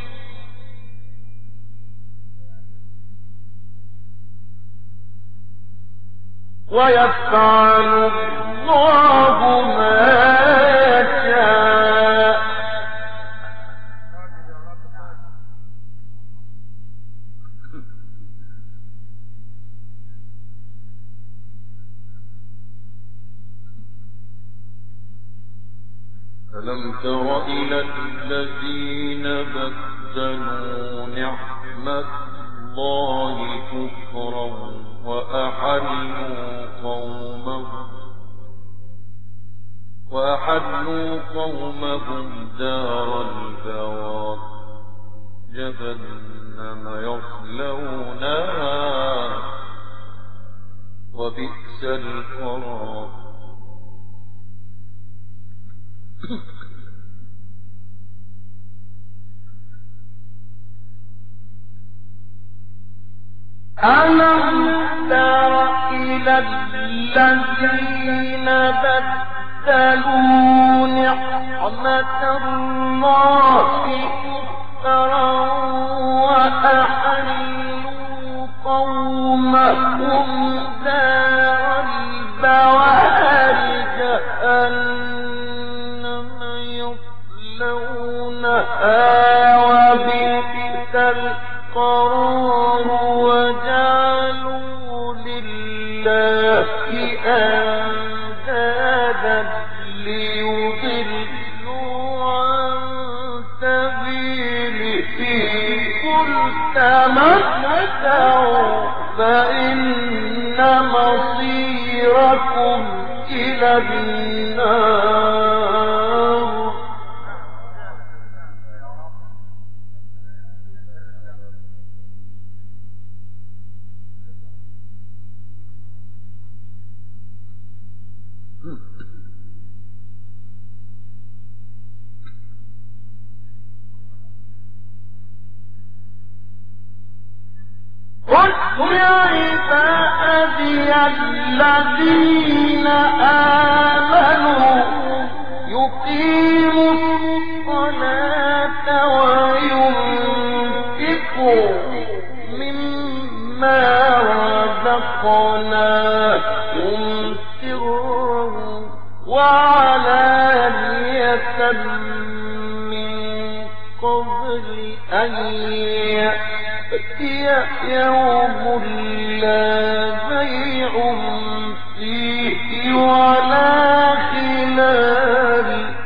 ويفعل الله ما يشاء ألم تر إلى الذين بدلوا نعمة الله كفرا وأحلوا قومهم دار البوار جهنم يصلونها وبئس القرار ألم تر إلى الذين بدلوا نعمة الله كفرا وأحلوا قومهم دار البوار جهنم يصلونها وبئس القرار وجعلوا لله أندادا ليضلوا عن سبيله قل تمتعوا فإن مصيركم إلى النار قل يا عبادي الذين آمنوا يقيموا الصلاة وينفقوا مما رزقناهم سرا أن يأتي يوم لا بيع فيه ولا خلال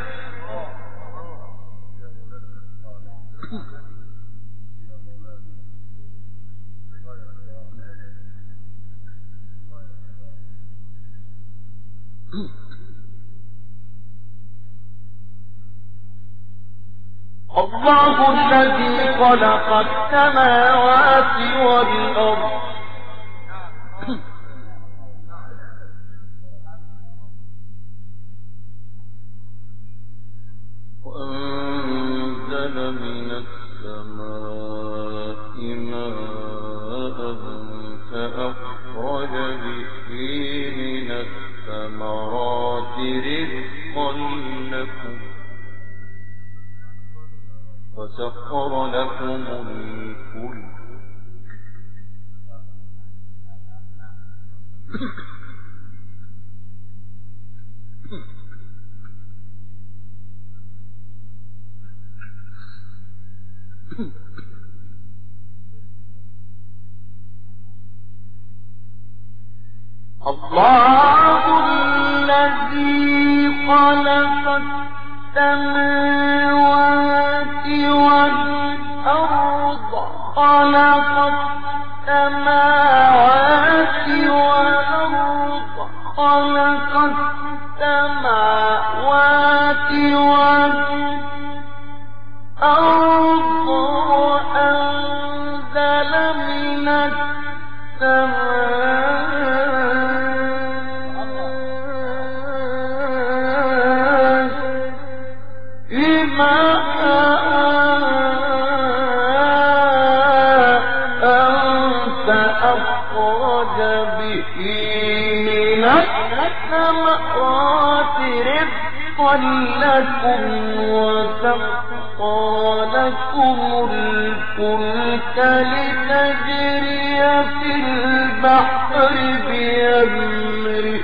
الله الذي خلق السماوات والأرض وأنزل من السماء ماء فأخرج به من الثمرات رزقا لكم وسخر لكم الفلك الله الذي خلق السماوات والأرض خلق السماوات والأرض خلق السماوات والأرض وأنزل من السماء لكم وسخر لكم الفلك لتجري في البحر بأمره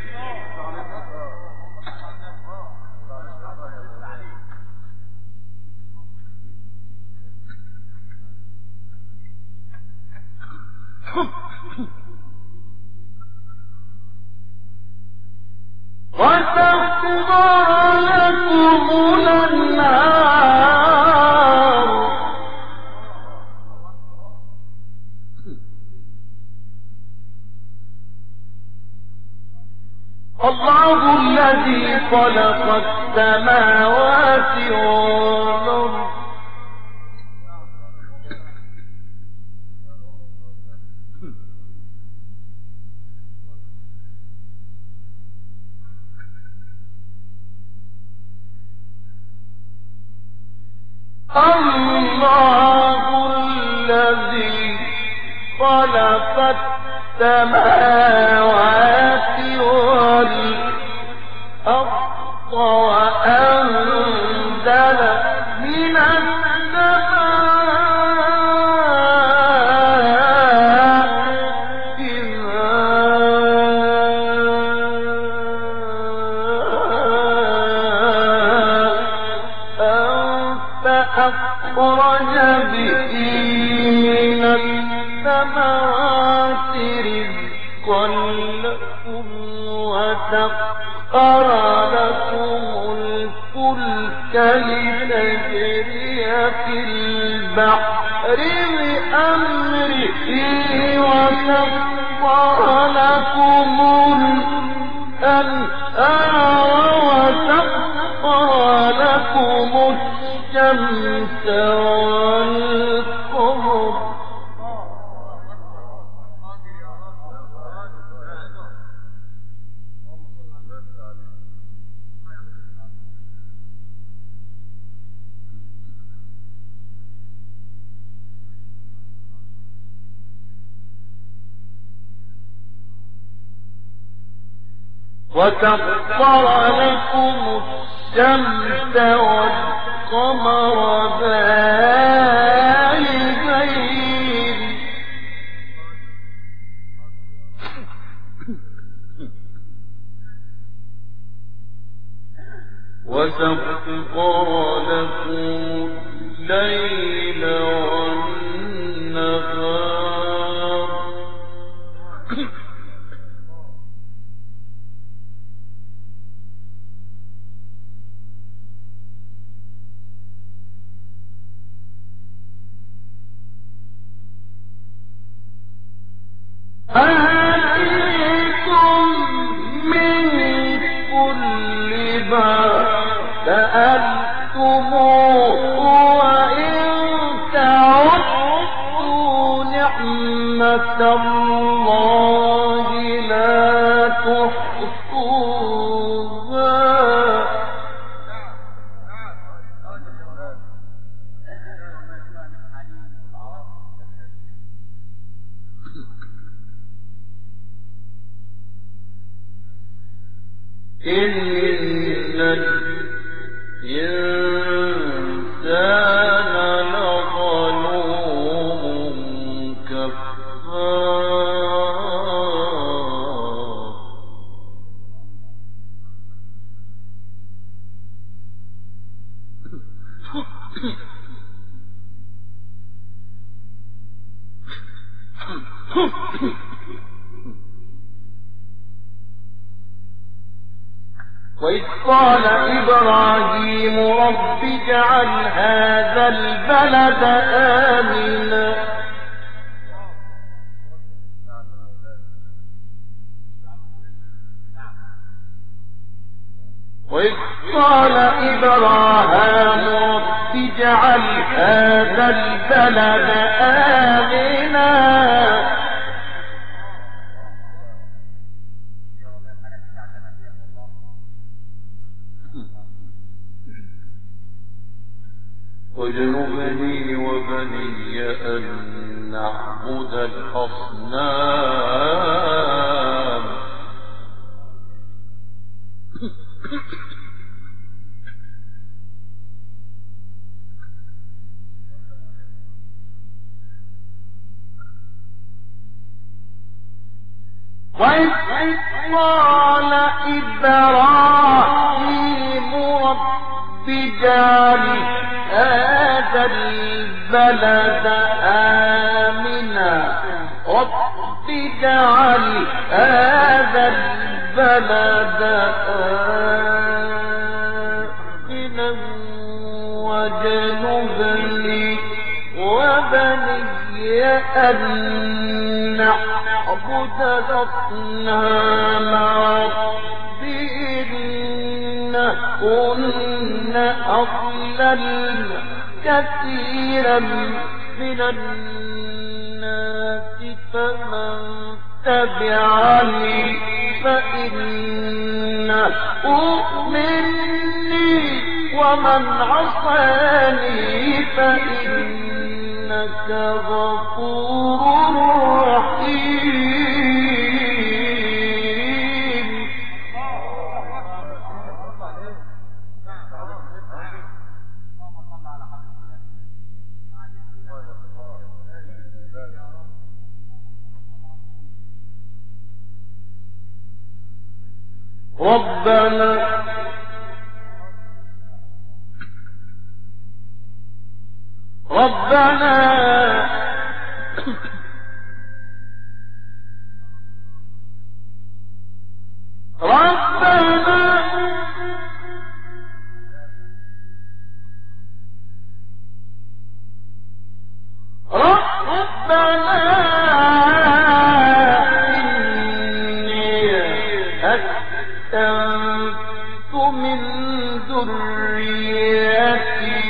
وسخر لكم الأنهار الله الذي خلق السماوات والأرض الله الذي خلق السماوات والأرض وأنزل من أخرج به من الثمرات رزقا لكم وسخر لكم الفلك لتجري في البحر بأمره وسخر لكم الأنهار وسخر لكم الشمس والقمر وسخر لكم الشمس والقمر دائبين وسخر لكم الليل والنهار آتيكم من كل ما سألتموه وإن تعدوا نعمة الله لا تحصوها إن الإنسان لظلوم كفار وإذ قال إبراهيم رب اجعل هذا البلد آمنا وإذ قال إبراهيم رب اجعل هذا البلد آمنا واجنبني وبني أن نعبد الأصنام وإذ قال إبراهيم رب اجعل هذا البلد آمنا رب اجعل هذا البلد آمنا واجنبني وبني أن نعبد الأصنام رب إنهن أضللن كثيرا من الناس فمن تبعني فإنه مني ومن عصاني فإنك غفور رحيم أسكنت من ذريتي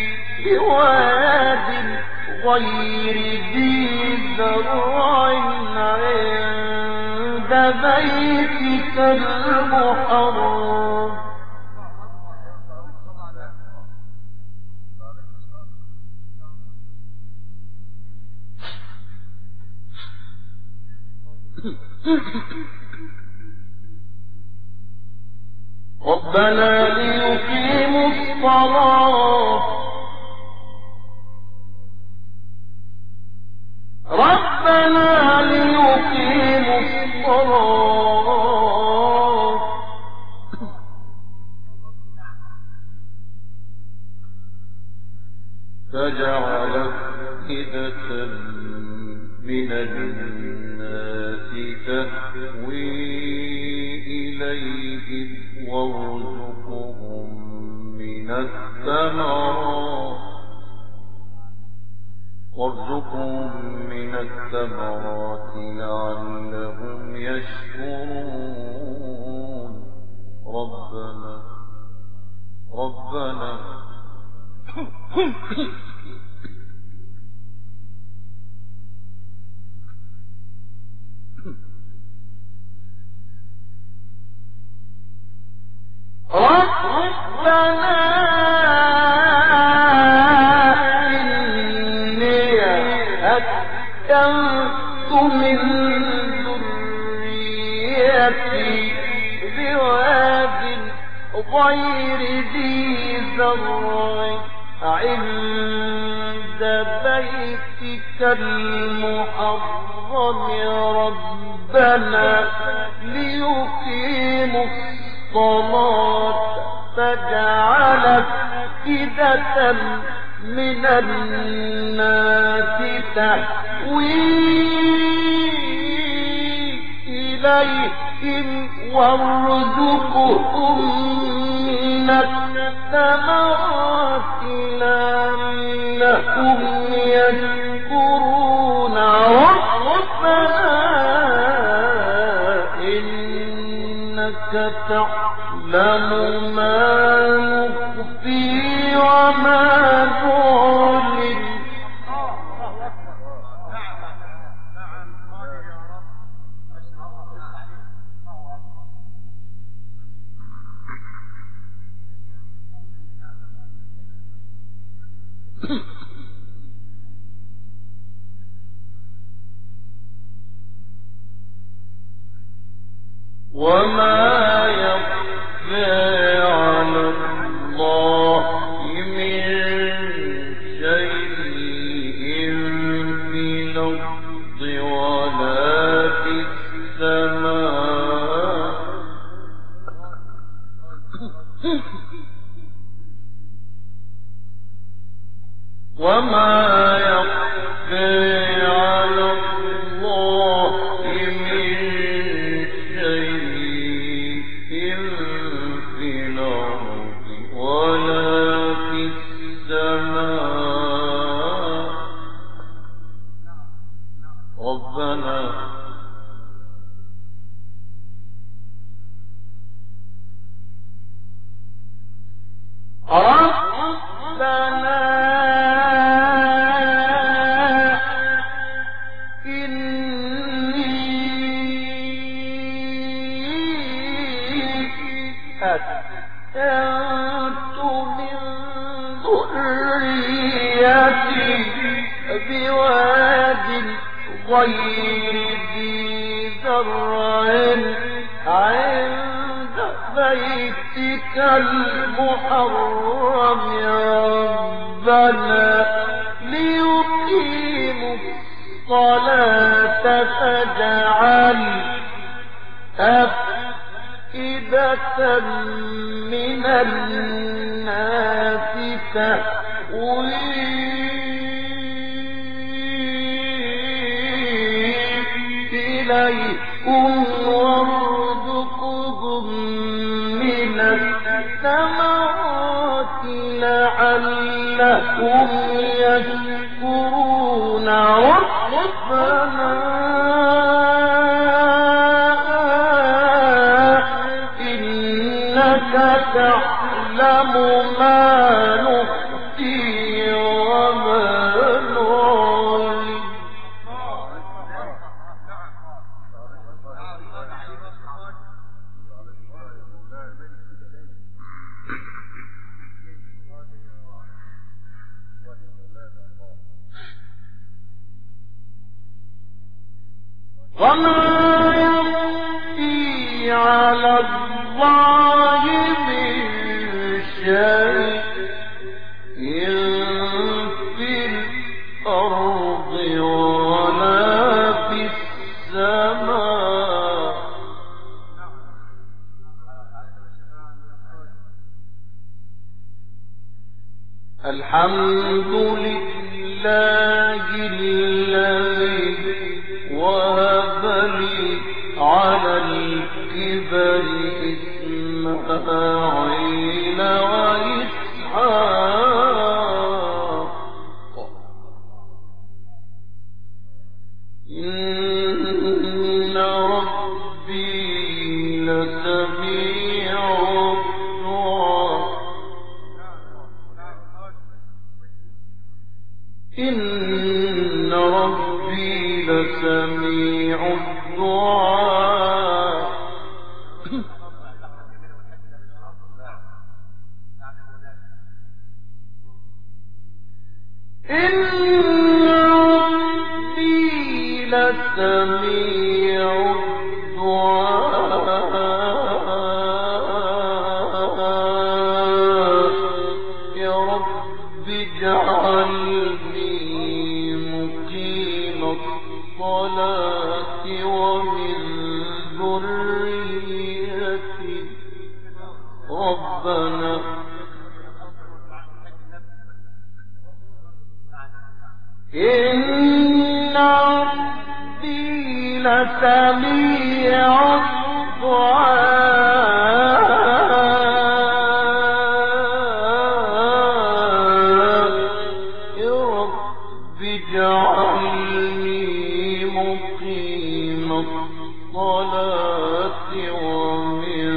بواد غير ذي زرع عند بيتك المحرم ربنا ليقيموا الصلاة ربنا ليقيموا الصلاة فجعل أفئدة من الناس تهوي إليهم وارزقهم من الثمرات لعلهم يشكرون ربنا إني أسكنت من ذريتي بواد غير ذي زرع عند بيتك المحرم ربنا ليقيموا الصلاة فجعل أفئدة من الناس تهوي إليهم وارزقهم من الثمرات لعلهم يشكرون ربنا إنك تعلم ما نخفي وما نعلن وما يخفى على الله من شيء في الأرض ولا في السماء وما يخفى على الله من شيء في الأرض ولا في السماء ربنا أسكنت من ذريتي بواد غير ذي زرع عند بيتك المحرم ربنا ليقيموا الصلاة فاجعل أفئدة من الناس تهوي إليهم وارزقهم من الثمرات لعلهم يشكرون ربنا إنك تعلم ما نخفي وما نعلن وما يخفي على الله من شيء في الأرض ولا في السماء الحمد لله الذي وهب لي على الكبر إسماعيل وإسحاق إن ربي لسميع الدعاء إن ربي لسميع الدعاء إن ربي لسميع الدعاء يا رب اجعلني مقيم الصلاة ومن ذريتي ربنا إن ربي لسميع الدعاء يا رب اجعلني مقيم الصلاة ومن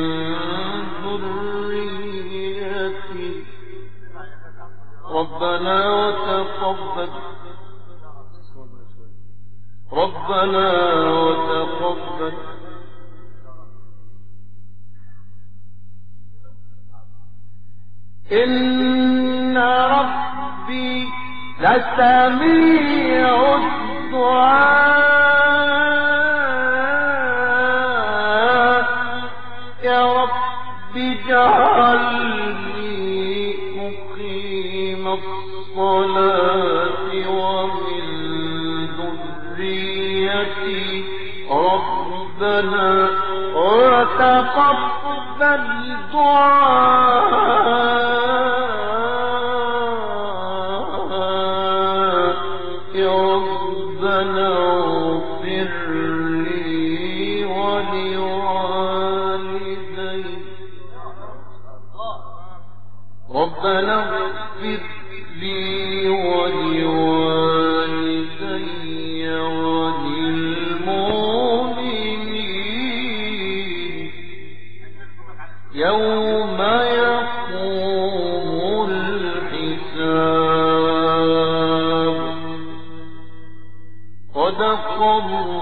ذريتي ربنا وتقبل إن ربي لسميع الدعاء يا رب اجعلني مقيم الصلاة ومن ذريتي ربنا وتقبل دعاء يا ربنا اغفر لي ولوالدي ربنا اغفر لي ولوالدي وللمؤمنين يوم يقوم الحساب صدق الله